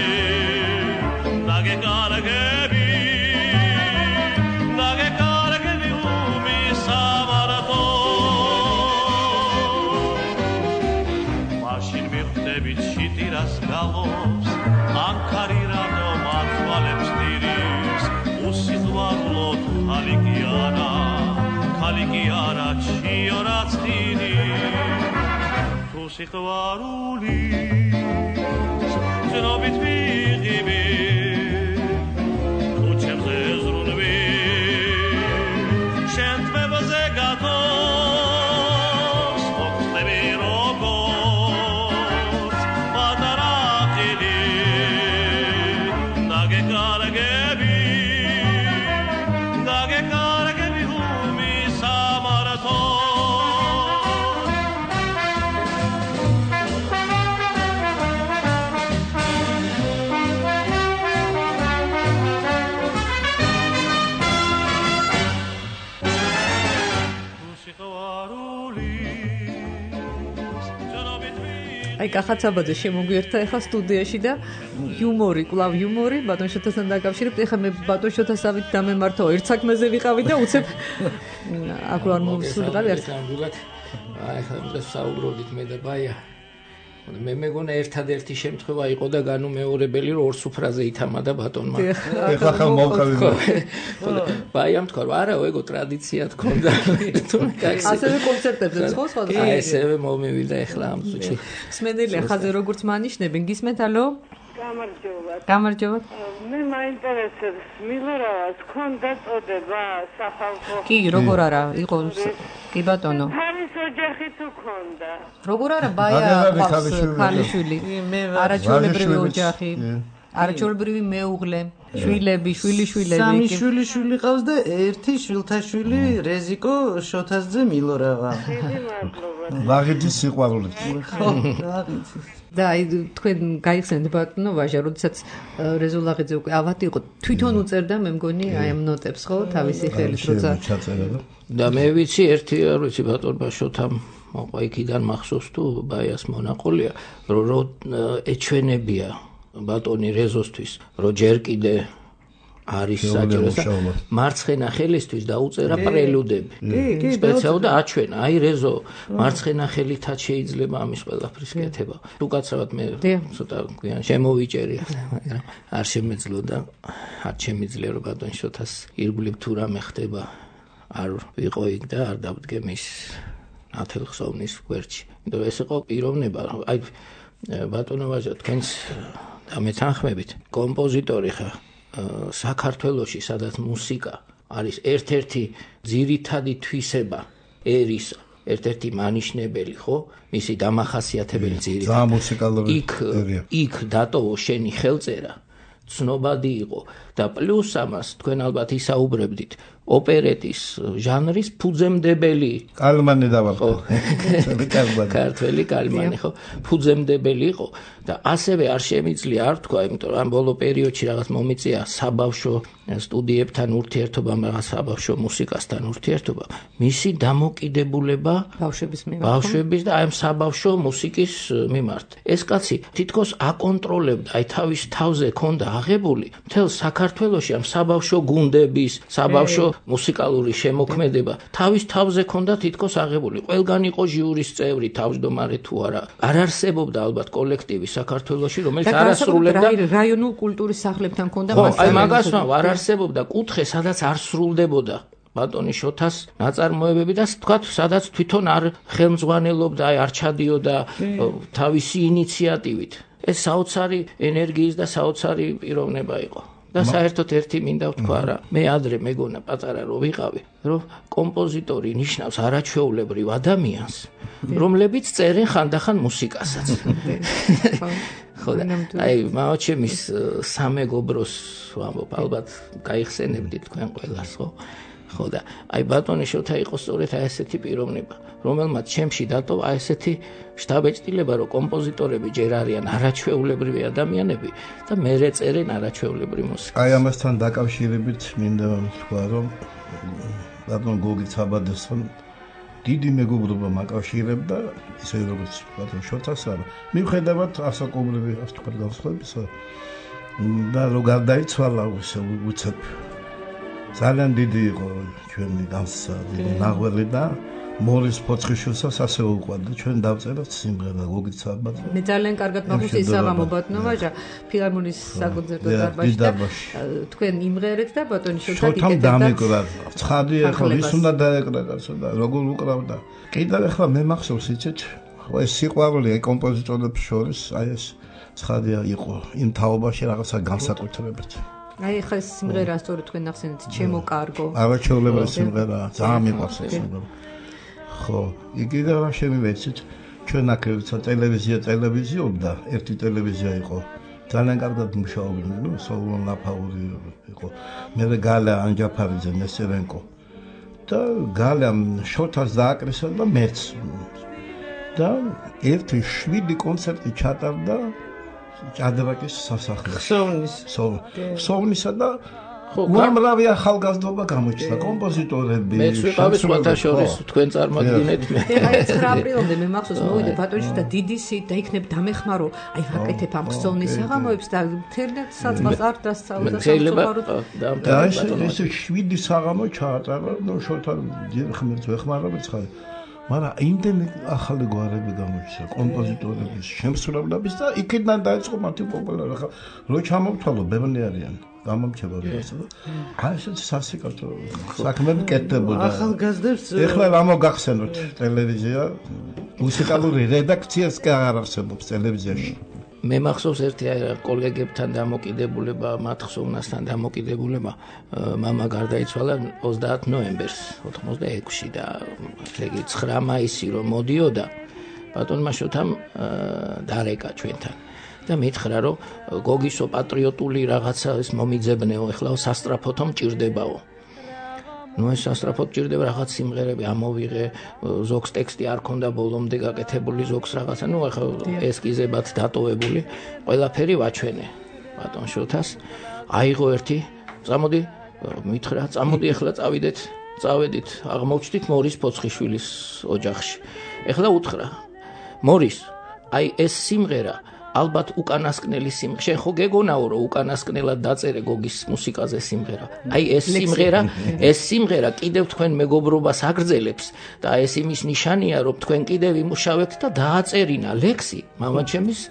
S8: დაგეკარგები დაგეკარგები უმისამართო მაშინ მიხვდებით შიტირას გალობს ანქარი რადო მათვალებს დირის უსიყვარულო სიყვარული ზნობით ვიღები უჩემზე ზრუნვი შენ თმებაზე გათოს მოხდები როგორც პატარა ხილი დაგეკარგები დაგეკარგები უმი სამართო
S3: აი კახაცაბაძე შემოგვიერთა ეხლა სტუდიაში და იუმორი, კლავ იუმორი ბატონშოთასთან დაკავშირებით. ეხლა მე ბატონშოთასავით დამემართო ერთ საქმეზე ვიყავი და უცებ აქ არ მოვსულიყავი არც.
S9: აი ეხლა უნდა საუბრობდით მე და ბაია. მე მეგონა ერთადერთი შემთხვევა იყო და განუმეორებელი რომ ორ სუფრაზე ითამადა ბატონმა.
S1: ეხლა ხელ მოვყავი.
S9: ბაიამ თქვა რომ არა, ეგო ტრადიცია თქონდა.
S3: ასევე კონცერტებზე ხო სხვა?
S9: აი ესევე მომივიდა ეხლა ამ წუთში.
S3: სმენელია ხაზე როგორც მანიშნებენ, გისმენთ ალო?
S10: გამარჯობა.
S3: გამარჯობა.
S10: მე მაინტერესებს მილორავას ქონდა წოდება სახალხო.
S3: კი, როგორ არა, იყო კი ბატონო.
S10: თავის ოჯახი თუ ქონდა.
S3: როგორ არა, ბაია ყავს ქალიშვილი. არაჩვეულებრივი ოჯახი. არაჩვეულებრივი მეუღლე, შვილები, შვილიშვილები.
S4: სამი შვილიშვილი ყავს და ერთი შვილთაშვილი რეზიკო შოთასძე მილორავა.
S10: დიდი მადლობა.
S1: ვაღიძის სიყვარული.
S4: ხო, ვაღიძის.
S3: და აი თქვენ გაიხსენეთ ბატონო ვაჟა, როდესაც რეზულაღიძე უკვე ავატი იყო, თვითონ უწერდა მე მგონი აი ამ ნოტებს ხო, თავისი ხელით როცა
S9: და მე ვიცი ერთი არ ვიცი ბატონმა შოთამ მოყვა იქიდან მახსოვს თუ ბაიას მონაყოლია, რომ ეჩვენებია ბატონი რეზოსთვის, რომ ჯერ კიდე არის საჭირო მარცხენა ხელისთვის დაუწერა პრელუდები. სპეციალურად აჩვენა, აი რეზო მარცხენა ხელითაც შეიძლება ამის ყველაფრის კეთება. უკაცრავად მე ცოტა გვიან შემოვიჭერი, მაგრამ არ შემეძლო და არ შემიძლია რომ ბატონ შოთას ირგვლივ თუ რამე ხდება არ ვიყო იქ და არ დავდგე მის ნათელხსოვნის გვერდში. იმიტომ ეს იყო პიროვნება, აი ბატონო ვაჟა თქვენს დამეთანხმებით კომპოზიტორი ხარ საქართველოში, სადაც მუსიკა არის ერთ-ერთი ძირითადი თვისება ერის, ერთ-ერთი მანიშნებელი, ხო? მისი დამახასიათებელი ძირითადი.
S1: ძალიან მუსიკალური
S9: იქ იქ დატოვო შენი ხელწერა, ცნობადი იყო და პლუს ამას თქვენ ალბათ ისაუბრებდით ოპერეტის ჟანრის ფუძემდებელი
S1: კალმანი დავარქო.
S9: ქართველი კალმანი ხო? ფუძემდებელი იყო და ასევე არ შემიძლია არ თქვა, იმიტომ რომ ამ ბოლო პერიოდში რაღაც მომიწია საბავშვო სტუდიებთან ურთიერთობა, რაღაც საბავშვო მუსიკასთან ურთიერთობა. მისი დამოკიდებულება
S3: ბავშვების მიმართ.
S9: ბავშვების და აი ამ საბავშვო მუსიკის მიმართ. ეს კაცი თითქოს აკონტროლებდა, აი თავის თავზე ქონდა აღებული მთელ საქართველოში ამ საბავშვო გუნდების, საბავშვო მუსიკალური შემოქმედება თავის თავზე ქონდა თითქოს აღებული. ყველგან იყო ჟიურის წევრი, თავმჯდომარე თუ არა. არ არსებობდა ალბათ კოლექტივი საქართველოში, რომელიც არ ასრულებდა
S3: რაიონულ კულტურის სახლებთან ქონდა
S9: მასალა. ხო, აი მაგას არ არსებობდა კუთხე, სადაც არ სრულდებოდა ბატონი შოთას ნაწარმოებები და თქვათ, სადაც თვითონ არ ხელმძღვანელობდა, აი არ ჩადიოდა თავისი ინიციატივით. ეს საოცარი ენერგიის და საოცარი პიროვნება იყო. და საერთოდ ერთი მინდა ვთქვა რა, მე ადრე მეგონა პატარა რო ვიყავი, რომ კომპოზიტორი ნიშნავს არაჩვეულებრივ ადამიანს, რომლებიც წერენ ხანდახან მუსიკასაც. ხო და აი მაოჩემის სამეგობროს ვამბობ, ალბათ გაიხსენებდით თქვენ ყველას, ხო? ხო და აი ბატონი შოთა იყო სწორედ აი ესეთი პიროვნება, რომელმაც ჩემში დატოვა აი ესეთი შტაბეჭდილება, რომ კომპოზიტორები ჯერ არიან არაჩვეულებრივი ადამიანები და მერე წერენ არაჩვეულებრივ მუსიკას.
S1: აი ამასთან დაკავშირებით მინდა ვთქვა, რომ ბატონ გოგი ცაბადესთან დიდი მეგობრობა მაკავშირებდა, ისე როგორც ბატონ შოთას არა. მიუხედავად ასაკობრივი ასე თქვა განსხვავებისა და რო გარდაიცვალა უცებ ძალიან დიდი იყო ჩვენი განსა, დიდი ნაღველი და მორის ფოცხიშვილსაც ასე უყვარდა. ჩვენ დავწეროთ სიმღერა გოგი ცაბადე.
S3: მე ძალიან კარგად მახსოვს ისაბამო ბატონო ვაჟა ფილარმონიის საკონცერტო დარბაზში და თქვენ იმღერეთ და ბატონი შოთა
S1: იკეთებდა. შოთამ დამეკრა. ცხადი ახლა ვის უნდა დაეკრა კაცო და როგორ უკრავდა. კიდევ ახლა მე მახსოვს იცით ხო ეს სიყვარული აი კომპოზიტორებს შორის აი ეს ცხადია იყო იმ თაობაში რაღაცა განსაკუთრებით.
S3: აი ხა ეს სიმღერა სწორედ თქვენ ახსენეთ ჩემო კარგო.
S1: არაჩვეულებრივი სიმღერაა, ძალიან მიყვარს ეს სიმღერა. ხო, იგი და რა შემივეცით ჩვენ აქ როცა ტელევიზია ტელევიზიობდა, ერთი ტელევიზია იყო. ძალიან კარგად მუშაობდნენ, ნუ სოლომონ ლაფაური იყო. მე გალა ანჯაფარიძე, ნესერენკო. და გალამ შოთას დააკრისა და მეც. და ერთი შვიდი კონცერტი ჩატარდა ჭადრაკის სასახლეში.
S4: სოვნის.
S1: სოვნისა და უამრავი ახალგაზრდობა გამოჩნდა, კომპოზიტორები.
S9: მეც ვიყავი სხვათა შორის თქვენ წარმოგიდგენთ მე.
S3: აი ცხრა აპრილამდე მე მახსოვს მოვიდე ბატონიში და დიდი სით და იქნებ დამეხმარო, აი ვაკეთებ ამ ხსოვნის საღამოებს და მთელი საწყას არ დასწავლე და
S9: შეიძლება
S1: და ეს შვიდი საღამო ჩაატარა, ნუ შოთა დიდი ხმერს ვეხმარობთ ხარ. მაგრამ იმდენი ახალი გვარები გამოჩნდა კომპოზიტორების, შემსრულებლების და იქიდან დაიწყო მათი პოპულარობა. ხა რო ჩამოვთვალო ბევრი არიან. გამომჩება როცა აი ეს სასიკათო საქმეები კეთდებოდა.
S4: ახალგაზრდებს
S1: ეხლა რა მოგახსენოთ ტელევიზია მუსიკალური რედაქციას კი აღარ არსებობს ტელევიზიაში.
S9: მე მახსოვს ერთი კოლეგებთან დამოკიდებულება, მათ ხსოვნასთან დამოკიდებულება, მამა გარდაიცვალა ოცდაათ ნოემბერს ოთხმოცდაექვსში და ეგ ცხრა მაისი რომ მოდიოდა ბატონმა შოთამ დარეკა ჩვენთან. და მითხრა რომ გოგისო პატრიოტული რაღაცა ეს მომიძებნეო, ეხლა სასტრაფოთო მჭირდებაო. ნუ ეს სასტრაფოდ მჭირდება რაღაც სიმღერები ამოვიღე, ზოგს ტექსტი არ ქონდა ბოლომდე გაკეთებული, ზოგს რაღაცა, ნუ ეხლა ესკიზებად დატოვებული, ყველაფერი ვაჩვენე ბატონ შოთას. აიღო ერთი, წამოდი, მითხრა, წამოდი ეხლა წავიდეთ, წავედით, აღმოვჩდით მორის ფოცხიშვილის ოჯახში. ეხლა უთხრა, მორის, აი ეს სიმღერა ალბათ უკანასკნელი სიმღერა. შენ ხო გეგონაო რომ უკანასკნელად დაწერე გოგის მუსიკაზე სიმღერა. აი ეს სიმღერა, ეს სიმღერა კიდევ თქვენ მეგობრობას აგრძელებს და ეს იმის ნიშანია რომ თქვენ კიდევ იმუშავებთ და დააწერინა ლექსი მამაჩემის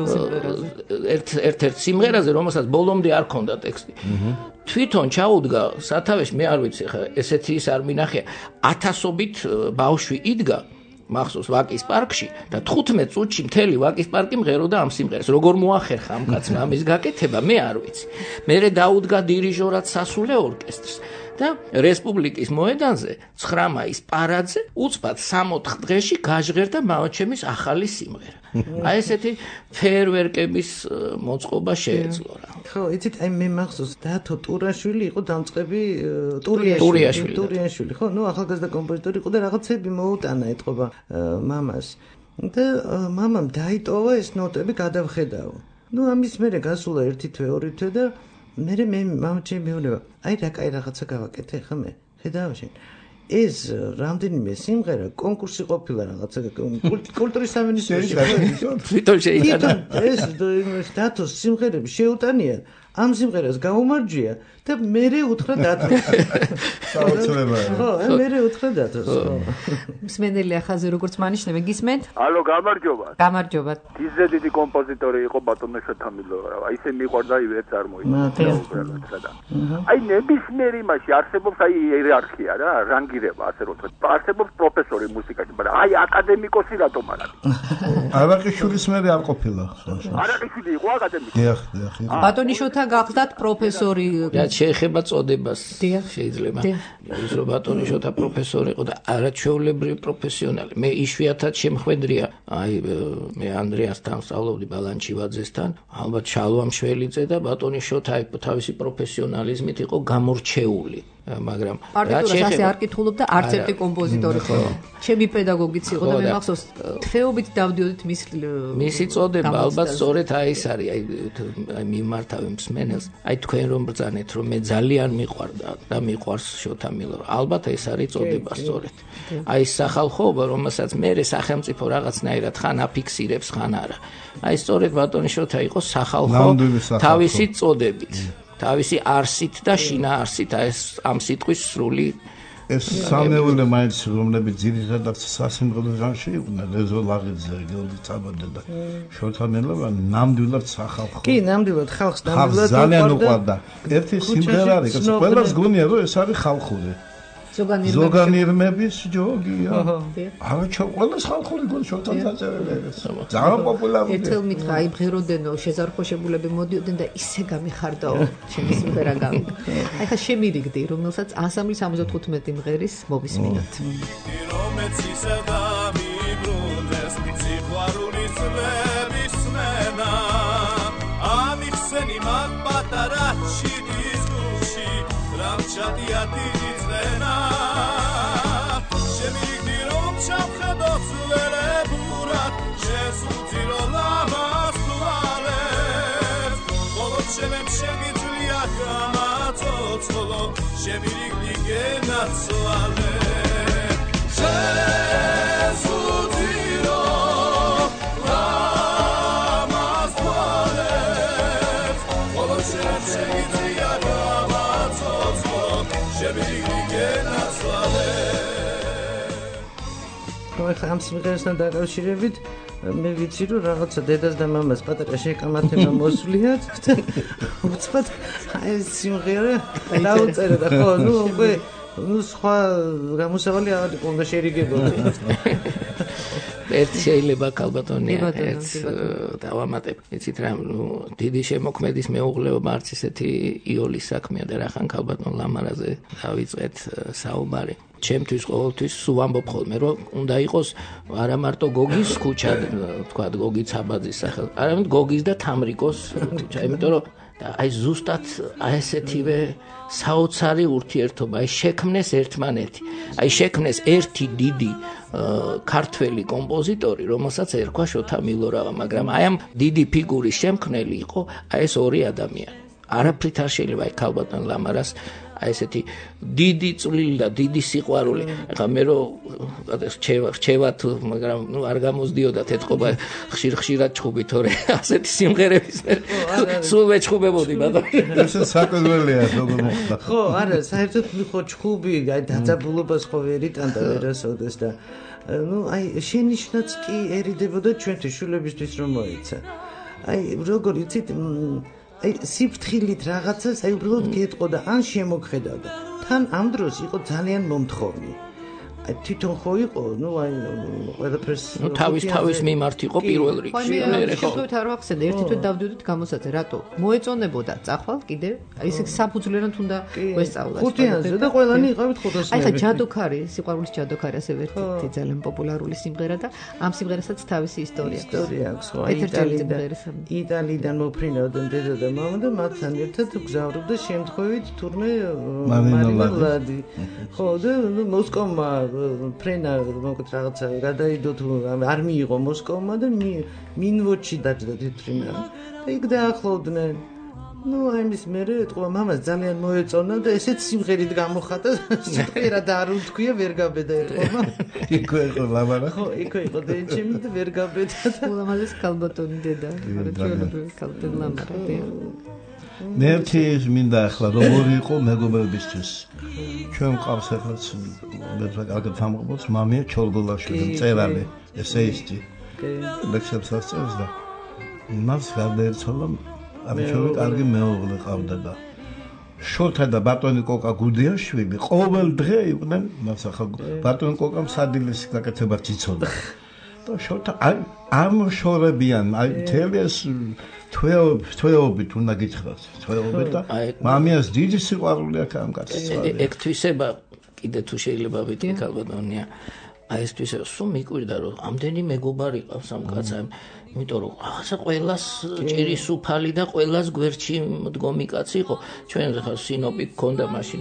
S9: ერთ-ერთ სიმღერაზე, რომელსაც ბოლომდე არ ქონდა ტექსტი. თვითონ ჩაუდგა სათავეში, მე არ ვიცი ხა ესეთი ის არ მინახია, ათასობით ბავშვი იდგა მახსოვს ვაკის პარკში და თხუთმეტ წუთში მთელი ვაკის პარკი მღეროდა ამ სიმღერას. როგორ მოახერხა ამ კაცმა ამის გაკეთება, მე არ ვიცი. მერე დაუდგა დირიჟორად სასულე ორკესტრს და რესპუბლიკის მოედანზე ცხრა მაის პარადზე უცბად სამოთხ დღეში გაჟღერდა მამაჩემის ახალი სიმღერა. აი ესეთი ფეერვერკების მოწყობა შეეძლო რა.
S4: ხო, იცით, აი მე მახსოვს დათო ტურაშვილი იყო დამწყები ტურიაშვილი. ტურიაშვილი, ხო, ნუ ახალგაზრდა კომპოზიტორი იყო და რაღაცები მოუტანა ეთყობა მამას. და მამამ დაიტოვა ეს ნოტები გადავხედაო. ნუ ამის მერე გასულა ერთი თვე, ორი თვე და მერე მე მამაჩემი მეუბნება, აი რა კაი რაღაცა გავაკეთე ხა მე. ხედავ შენ. ეს რამდენიმე სიმღერა კონკურსი ყოფილა რაღაცა კულტურის სამინისტროში.
S9: თვითონ შეიძლება
S4: ეს დათოს სიმღერები შეუტანია, ამ სიმღერას გაუმარჯვია და მერე უთხრა დათოს.
S1: საოცრებაა.
S4: ხო, მერე უთხრა დათოს.
S3: მსმენელი ახაზე როგორც მანიშნები გისმენთ?
S11: ალო, გამარჯობა.
S3: გამარჯობა.
S11: ისე დიდი კომპოზიტორი იყო ბატონო შოთამილო, აი ესე მიყვარდა ივერც არ მოიწოდა. აი ნებისმიერ იმაში არსებობს აი იერარქია რა, რანგირება ასე რომ ვთქვათ. არსებობს პროფესორი მუსიკაში, მაგრამ აი აკადემიკოსი რატომ არ არის?
S1: არაყიშვილის მე არ ყოფილა.
S11: არაყიშვილი იყო აკადემიკოსი.
S1: დიახ, დიახ.
S3: ბატონი შოთა გახდათ პროფესორი.
S9: შეეხება წოდებას შეიძლება. ის რომ ბატონი შოთა პროფესორი იყო და არაჩვეულებრივი პროფესიონალი. მე იშვიათად შემხვედრია, აი მე ანდრეასთან სწავლობდი ბალანჩივაძესთან, ალბათ შალვა მშველიძე და ბატონი შოთა თავისი პროფესიონალიზმით იყო გამორჩეული. მაგრამ
S3: პარტიტურას ასე არ კითხულობდა არც ერთი კომპოზიტორი. ჩემი პედაგოგიც იყო და მე მახსოვს თვეობით დავდიოდით მის
S9: მისი წოდება ალბათ სწორედ აი ეს არის, აი მიმართავი მსმენელს, აი თქვენ რომ ბრძანეთ რომ მე ძალიან მიყვარდა და მიყვარს შოთამილო, ალბათ ეს არის წოდება სწორედ. აი ეს სახალხოობა, რომელსაც მე სახელმწიფო რაღაცნაირად ხან აფიქსირებს, ხან არა. აი სწორედ ბატონი შოთა იყო სახალხო თავისი წოდებით. თავისი არსით და შინაარსით ეს ამ სიტყვის სრული
S1: ეს სამეულე მაინც რომლებიც ძირითადად სასიმღერო ჟანრში იყვნენ, რეზო ლაღიძე, გიორგი წაბადა და შოთამილოვა ნამდვილად სახალხო.
S4: კი, ნამდვილად ხალხს ნამდვილად
S1: ძალიან უყვარდა. ერთი სიმღერა არის, ყველას გონია რომ ეს არის ხალხური. ზოგანირმების ჯოგია. არაჩო ყველას ხალხური გულ შოთან დაწერილებს. ძალიან პოპულარულია.
S3: ერთხელ მითხრა, აი ბღეროდენო შეზარხოშებულები მოდიოდნენ და ისე გამიხარდაო, ჩემი სიმღერა გავიგე. აი ხა შემირიგდი, რომელსაც ანსამბლი სამოცდათხუთმეტი მღერის მოვისმინოთ.
S12: რომეც ისე დამიბრუნდეს სიყვარულის წლების სმენა ამიხსენი მაგ პატარა ჩიდის გულში რამჩადია დიდი წლენა შემიგდი რომ ჩავხედო ძველებურად შესუძირო ლამას თვალებს მხოლოდ შემემ შემიძლია გამაწოცხლო შემირიგდი გენაცვალებ შესუძირო ლამას თვალებს მხოლოდ შემემ შემიძლია გამაწოცხლო შემირიგდი გენაცვალებ
S4: ახლა ამ სიმღერასთან დაკავშირებით მე ვიცი რომ რაღაცა დედას და მამას პატარა შეკამათება მოსვლიათ და უცბად აი სიმღერა დაუწერა და ხო ნუ უკვე ნუ სხვა გამოსავალი არ იყო უნდა შერიგებოდი
S9: ერთ შეიძლება ქალბატონია ერთ დავამატებ იცით რა ნუ დიდი შემოქმედის მეუღლეობა არც ისეთი იოლის საქმეა და რახან ქალბატონ ლამარაზე დავიწყეთ საუბარი ჩემთვის ყოველთვის სულ ვამბობ ხოლმე რომ უნდა იყოს არა მარტო გოგის ქუჩა თქვა გოგი ცაბაძის სახელით არამედ გოგის და თამრიკოს ქუჩა იმიტომ რომ აი ზუსტად აი ესეთივე საოცარი ურთიერთობა აი შექმნეს ერთმანეთი აი შექმნეს ერთი დიდი ქართველი კომპოზიტორი რომელსაც ერქვა შოთა მილორავა მაგრამ აი ამ დიდი ფიგურის შემქმნელი იყო აი ეს ორი ადამიანი არაფრით არ შეიძლება აი ქალბატონ ლამარას აი ესეთი დიდი წვლილი და დიდი სიყვარული ახლა მე რომ რჩევა რჩევა თუ მაგრამ ნუ არ გამოსდიოდათ ეთყობა ხშირ ხშირად ჩხუბი თორე ასეთი სიმღერების მე სულ მეჩხუბებოდი ბატონო
S1: ეს საკვირველია როგორ მოხდა
S4: ხო არა საერთოდ ხო ჩხუბი აი დაძაბულობას ხო ვერ იტანდა ვერასოდეს და ნუ აი შენიშნაც კი ერიდებოდა ჩვენთვის შულებისთვის რომ მოიცა აი როგორ იცით აი სიფრთხილით რაღაცას აი უბრალოდ გეტყოდა ან შემოგხედავდა თან ამ დროს იყო ძალიან მომთხოვნი აი თვითონ ხო იყო ნუ აი ყველაფერს
S9: ნუ თავის თავის მიმართ იყო პირველ რიგში
S3: მე შეგვით არ ვახსენე ერთი თვე დავდივდით გამოსაცე რატო მოეწონებოდა წახვალ კიდე აი ესე საფუძვლიანად უნდა გვესწავლა
S4: ხუთიანზე და ყველანი იყავით ხუთასი
S3: აი ხა ჯადოქარი სიყვარულის ჯადოქარი ასევე ერთი ძალიან პოპულარული სიმღერა და ამ სიმღერასაც თავისი ისტორია
S4: ისტორია აქვს ხო აი იტალიიდან მოფრინავდნენ დედა და მამა და მათთან ერთად გზავრობდა შემთხვევით თურმე მარინა ლადი ხო და მოსკოვმა ფრენა მოგეთ რაღაცა გადაიდო თუ არ მიიღო მოსკოვმა და მინვოჩი დაჭდა თვითრინა და იქ დაახლოვდნენ ნუ ამის მერე ეთყობა მამას ძალიან მოეწონა და ესეც სიმღერით გამოხატა სიმღერა და არ უთქვია ვერ გაბედა ეთყობა
S1: იქ იყო ლამარა
S4: ხო იქ იყო დეჩემი და ვერ გაბედა
S3: და ლამაზის ქალბატონი დედა არა ჩვეულებრივი ქალბატონი ლამარა
S1: მე ერთი მინდა ახლა როგორი იყო მეგობრებისთვის ჩვენ ყავს ახლა მე კარგად ვამბობთ მამია ჩოლგოლაშვილი მწერალი ესეისტი ლექსებს ასწევს და მას გადაერწოლა ამჩოვი კარგი მეუღლე ყავდა და შოთა და ბატონი კოკა გუდიაშვილი ყოველ დღე იყვნენ მას ახლა ბატონი კოკამ სადილის გაკეთებაც იცოდა და შოთა ამ შორებიან აი თელეს თვეობით უნდა გითხრათ თვეობით და მამიას დიდი სიყვარული აქვს ამ კაცს
S9: ექტვისება კიდე თუ შეიძლება ვიტყვი ქალბატონია აი ეს თვისება სულ მიკვირდა რომ ამდენი მეგობარი ყავს ამ კაცს იმიტომ რომ რაღაცა ყველას ჭირის უფალი და ყველას გვერდში მდგომი კაცი იყო ჩვენ ხა სინოპი გქონდა მაშინ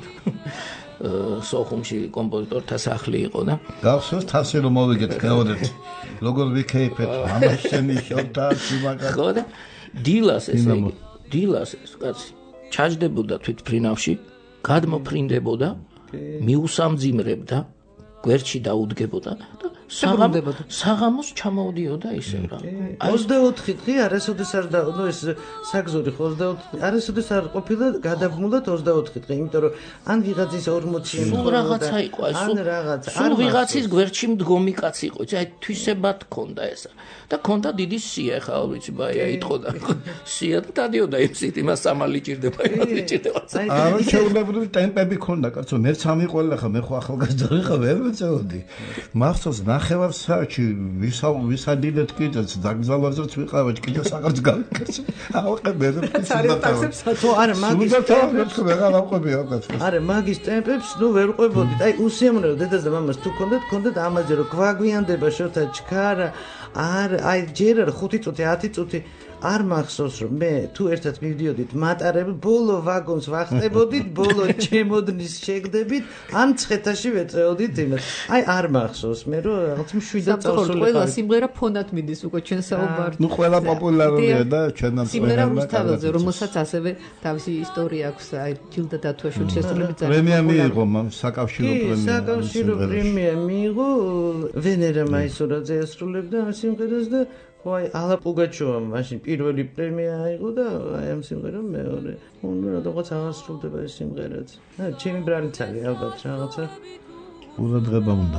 S9: სოხუმში კომპოზიტორთა სახლი იყო და
S1: გახსოვს თასი რომ მოვიგეთ მეორეთ როგორ ვიქეიფეთ მამას შენი შოთა სიმაკა
S9: ხო და დილას ესე იგი დილას ეს კაცი ჩაჯდებოდა თვითფრინავში გადმოფრინდებოდა მიუსამძიმრებდა გვერდში დაუდგებოდა და საღამოს ჩამოვდიოდა ისევ რა.
S4: ოცდაოთხი დღე არასოდეს არ და ნუ ეს საგზური ოცდაოთხი არასოდეს არ ყოფილა გადაბმულად ოცდაოთხი დღე, იმიტომ რომ ან ვიღაცის ორმოცი
S9: სულ რაღაცა იყო ეს.
S4: ან რაღაც
S9: სულ ვიღაცის გვერდში მდგომი კაცი იყო. აი თვისებად ქონდა ესა. და ქონდა დიდი სია, ხა ვიცი, ბაია იტყოდა. სია და დადიოდა იმსით იმას სამალი ჭირდება, იმას ჭირდება.
S1: არა, შეულებრივი ტემპები ქონდა, კაცო, მეც ამიყოლა ხა, მე ხო ახალგაზრდა ვიყავ, ვერ ვეწეოდი. მახსოვს ნახევარ საათში ვისა ვისადილეთ კიდეც დაგზავნაზეც ვიყავ, კიდე საყარც გავიკეთე. აუყებ მე
S4: თუ არა მაგის ტემპებს
S1: ვეღარ ამყვებია კაცო.
S4: არა მაგის ტემპებს ნუ ვერ ყვებოდით. აი უსიამოვნო დედას და მამას თუ ქონდათ, ქონდათ ამაზე რომ გვაგვიანდება შოთა ჩქარა, არ აი ჯერ ხუთი წუთი, ათი წუთი არ მახსოვს რომ მე თუ ერთად მივდიოდით მატარები ბოლო ვაგონს ვახტებოდით, ბოლო ჩემოდნის შეგდებით, ან ცხეთაში ვეწეოდით იმას. აი არ მახსოვს მე რომ რაღაც მშვიდად წავსულიყავი.
S3: ყველა სიმღერა ფონად მიდის უკვე ჩვენ საუბართ.
S1: ნუ ყველა პოპულარულია და ჩვენაც
S3: სიმღერა რუსთაველზე, რომელსაც ასევე თავისი ისტორია აქვს, აი ჯილდა დათვაშვილის შესრულებით ძალიან.
S1: პრემია მიიღო მამ საკავშირო პრემია.
S4: საკავშირო პრემია მიიღო ვენერა მაისურაძე ასრულებდა ამ სიმღერას და ვაი, ალა პუგაჩოვამ მაშინ პირველი პრემია აიღო და აი ამ სიმღერამ მეორე. უნდა რაღაც აღარ სრულდება ეს სიმღერაც. აა, ჩემი ბრალიც არის ალბათ რაღაცა.
S1: ყურადღება უნდა.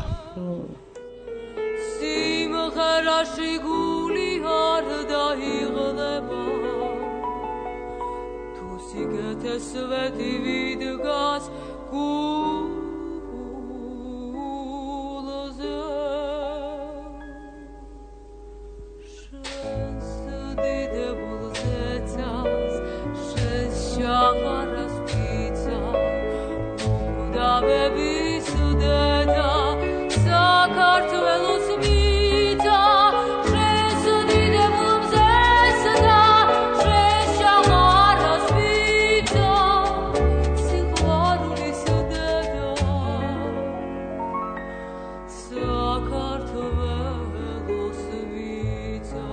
S2: სიმღერაში გული არ დაიღლება. თუ სიგეთეს ვეთი ვიდგას გულზე. Shahras pizza, da bebis deda, sakartvelos vita, shesudide bulzesda, shahras pizza, silvarulis deda, sakartvelos vita,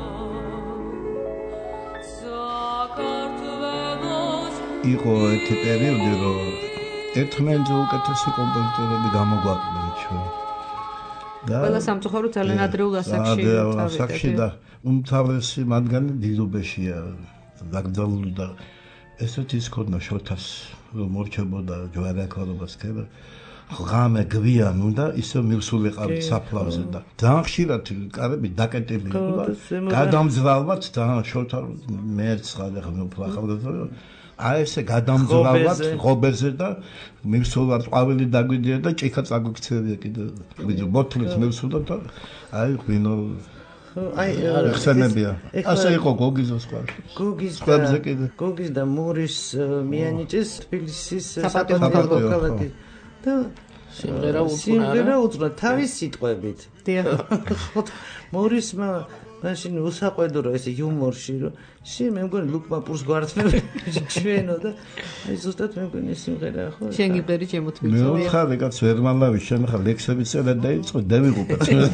S2: sakartvelos
S1: იყო ერთი პერიოდი, რომ ერთმანეთზე უკეთესი კომპოზიტორები გამოგვაყვნენ ჩვენ.
S3: და ყველა სამწუხარო ძალიან ადრეულ ასაკში
S1: ასაკში და უმთავრესი მათგანი დიდუბეშია დაკრძალული და ესეც ის ქონდა შოთას რომ მორჩებოდა ჯვარაკარობას ქება. ღამე გვიან უნდა ისე მივსულიყავით საფლავზე და ძალიან ხშირად კარები დაკეტილი იყო და გადამძრალვად ძალიან შოთა მერცხა და ხმელფლახავდა აი ესე გადამძრალვად ღობერზე და მივსულვარ ყვავილი დაგვიდია და ჭიქა წაგვიქცევია კიდე ვიდრე ბოთლით მივსულდა და აი ღვინო
S4: აი
S1: ხსენებია ასე იყო გოგიზო სხვა
S4: გოგის და გოგის და მურის მიანიჭის თბილისის საპატიო ქალაქი და
S9: სიმღერა უწუნა
S4: სიმღერა უწუნა თავის სიტყვებით
S3: დიახ
S4: მორისმა მაშინ უსაყვედო რა ესე იუმორში რომ შე მე მგონი ლუკმა პურს გვართმევ ჩვენო და აი ზუსტად მე მგონი სიმღერა ხო
S3: შენ გიბერი ჩემოთ
S1: მე ხარ ეკაც ვერმალავი შენ ხარ ლექსები წერდა და იწყო დავიღუპე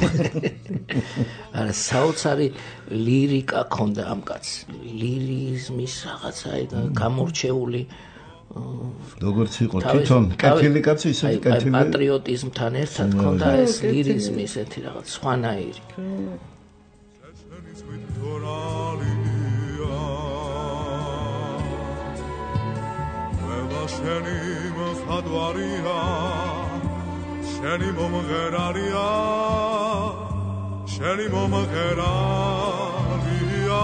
S9: არა საოცარი ლირიკა ქონდა ამ კაცს ლირიზმის რაღაცა გამორჩეული
S1: როგორც იყო თვითონ კეთილი კაცი ისე კეთილი
S9: პატრიოტიზმთან ერთად ქონდა ეს ლირიზმი ესეთი რაღაც სხვანაირი
S12: შენი მხატვარია შენი მომღერალია შენი მომღერალია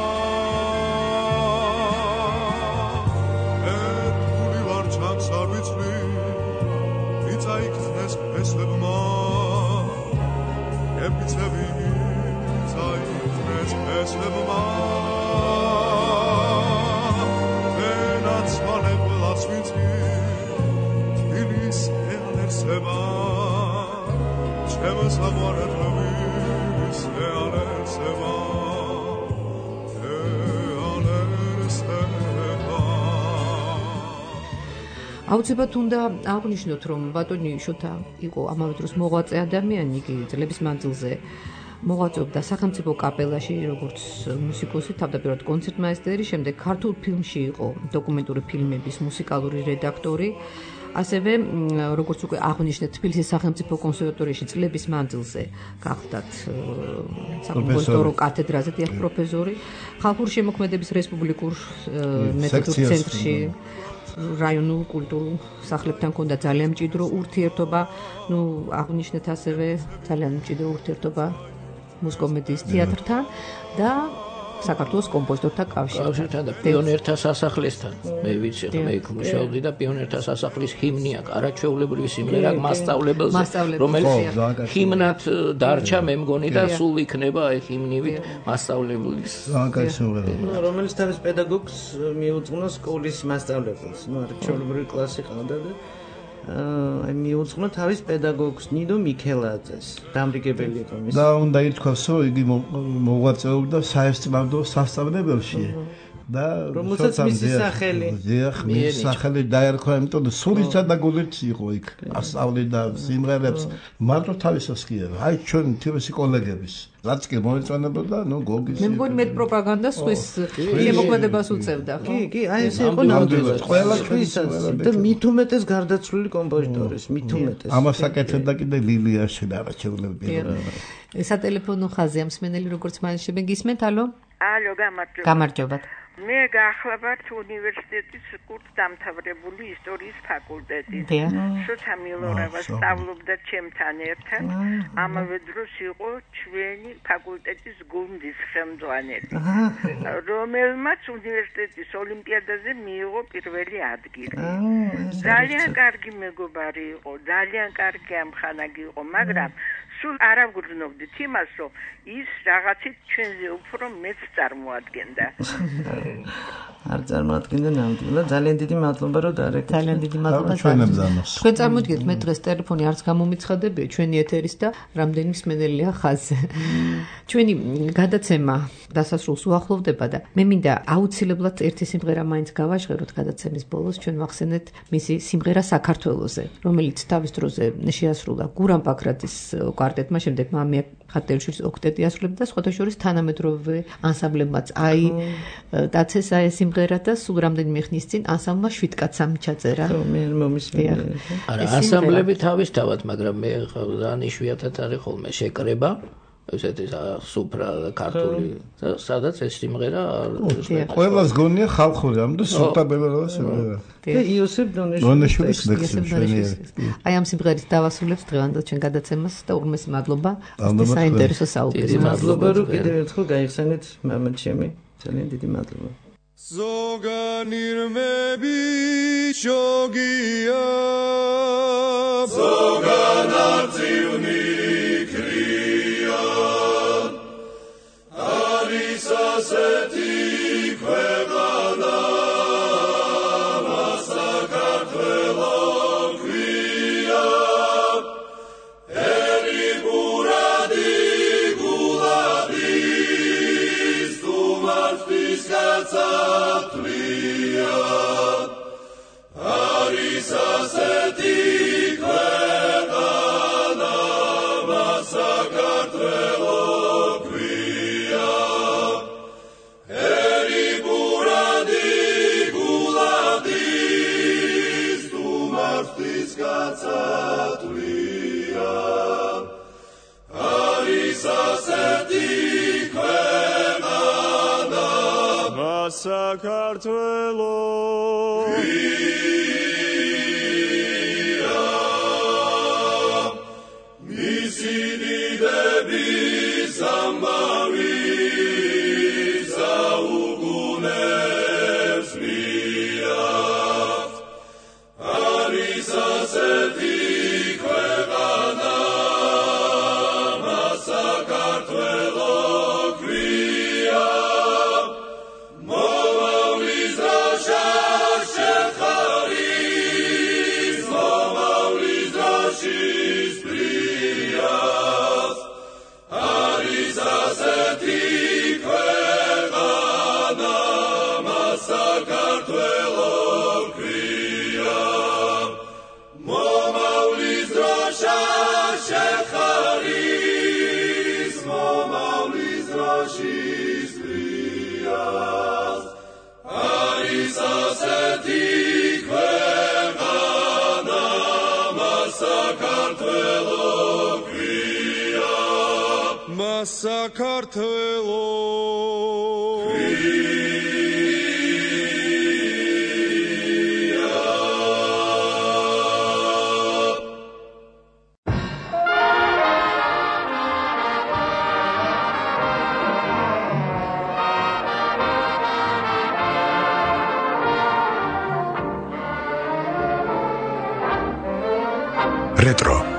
S12: ეთული ვარ ჩანს არ ვიცი იწა იქნეს ფესვებმა ებიცები იწა იქნეს ფესვებმა ჩემს ამარეთების ეალერსება ეალერსება
S3: აუცილებლად უნდა აღვნიშნოთ რომ ბატონი შოთა იყო ამავე დროს მოღვაწე ადამიანი იგი წლების მანძილზე მოღვაწეობდა სახელმწიფო კაპელაში როგორც მუსიკოსი თავდაპირველად კონცერტმაისტერი შემდეგ ქართულ ფილმში იყო დოკუმენტური ფილმების მუსიკალური რედაქტორი ასევე როგორც უკვე აღვნიშნეთ, თბილისის სახელმწიფო კონსერვატორიაში წლების მანძილზე გახდათ საკომპოზიტორო კათედრაზე დიახ პროფესორი, ხალხური შემოქმედების რესპუბლიკურ მეთოდურ ცენტრში რაიონულ კულტურულ სახლებთან ჰქონდა ძალიან მჭიდრო ურთიერთობა, ну აღვნიშნეთ ასევე ძალიან მჭიდრო ურთიერთობა მუსკომედიის თეატრთან და საქართველოს კომპოზიტორთა
S9: კავშირთან და პიონერთა სასახლესთან. მე ვიცი, მე იქ მუშაობდი და პიონერთა სასახლის ჰიმნი აქვს, არაჩვეულებრივი სიმღერა მასწავლებელზე, რომელიც ჰიმნად დარჩა, მე მგონი და სულ იქნება აი ჰიმნივით მასწავლებლის.
S4: რომელიც თავის პედაგოგს მიუძღვნა სკოლის მასწავლებელს, ну არაჩვეულებრივი კლასი ყავდა და აი მიუძღვნა თავის პედაგოგს ნინო მიქელაძეს. დამრიგებელი იყო მის.
S1: და უნდა ითქვას, რომ იგი მოღვაწეობდა საესწავლო სასწავლებელში. და
S4: რომელსაც მისი სახელი
S1: დიახ, მისი სახელი დაერქვა, იმიტომ რომ სულისა და გულით იყო იქ ასწავლიდა სიმღერებს მარტო თავისას კი არა. აი ჩვენ თბილისის კოლეგების რაც კი მოეწონებოდა, ნუ გოგის.
S3: მე მგონი მე პროპაგანდა სხვის შემოქმედებას უწევდა, ხო?
S4: კი, კი, აი ესე იყო ნამდვილად. ყველა ჩვისაც და მით უმეტეს გარდაცვლილი კომპოზიტორის, მით უმეტეს.
S1: ამას აკეთებდა კიდე ლილია შედარაჩეულები.
S3: სატელეფონო ხაზია მსმენელი როგორც მაინშები გისმენთ, ალო?
S13: ალო, გამარჯობა.
S3: გამარჯობათ.
S13: მე გახლავართ უნივერსიტეტის კურსდამთავრებული ისტორიის ფაკულტეტის. შოთა მილორავა სწავლობდა ჩემთან ერთად. ამავე დროს იყო ჩვენი ფაკულტეტის გუნდის ხელმძღვანელი, რომელმაც უნივერსიტეტის ოლიმპიადაზე მიიღო პირველი ადგილი. ძალიან კარგი მეგობარი იყო, ძალიან კარგი ამხანაგი იყო, მაგრამ სულ არ ავგრძნობდით იმას, რომ ის რაღაცით ჩვენზე უფრო მეც წარმოადგენდა.
S4: არ წარმოადგენდა ნამდვილად. ძალიან დიდი მადლობა, რომ დარეკეთ.
S3: ძალიან დიდი მადლობა. თქვენ წარმოიდგინეთ, მე დღეს ტელეფონი არც გამომიცხადებია ჩვენი ეთერის და რამდენი მსმენელია ხაზზე. ჩვენი გადაცემა დასასრულს უახლოვდება და მე მინდა აუცილებლად ერთი სიმღერა მაინც გავაჟღეროთ გადაცემის ბოლოს. ჩვენ ვახსენეთ მისი სიმღერა საქართველოზე, რომელიც თავის დროზე შეასრულა გურამ ბაქრაძის კვარტეტმა, შემდეგ მამია ხატელიშვილის ოქტეტი ასრულებდა და სხვათა შორის თანამედროვე ანსამბლებმაც აი დაცესა ეს სიმღერა და სულ რამდენიმე ხნის წინ ანსამბლმა შვიდკაცამ ჩაწერა.
S4: მე მომისმენია.
S9: არა, ანსამბლები თავისთავად, მაგრამ მე ძალიან იშვიათად არის ხოლმე შეკრება. ესეთი სუფრა ქართული სადაც ეს სიმღერა
S1: ყველას გონია ხალხური, ამდენ სულტაბელავა სიმღერა.
S4: და იოსებ დონიშვილის
S1: ლექსი.
S3: აი ამ სიმღერით დავასრულებთ დღევანდელ ჩვენ გადაცემას და უღმესი მადლობა საინტერესო საუბრის.
S4: მადლობა რომ კიდევ ერთხელ გაიხსენეთ მამად ჩემი. ძალიან დიდი მადლობა.
S12: ზოგანირმები შოგია ზოგანარწივნი ასეთი ქვეყანა მასაკართველო ქვია ერი ბურადი გულადის თუმართვის კაცათვლია არის ასეთი ქვეყანა მასაკართველო კაცათვლია არის ასეთი ქვეყანა მასაკართველო ქვია მისი დიდების ამბავი საუკუნეებს მიაქვს არის ასეთი ქვეყანა მასაკართველო ქვია მომავლის დროშა შეხარის მომავლის დროშის პრიას არის ასეთი ქვეყანა მასაკართველო შეხარის მომავლის დროშის პრიას არის ასეთი ქვეყანა საქართველო ქვია მას საქართველო
S14: Retro.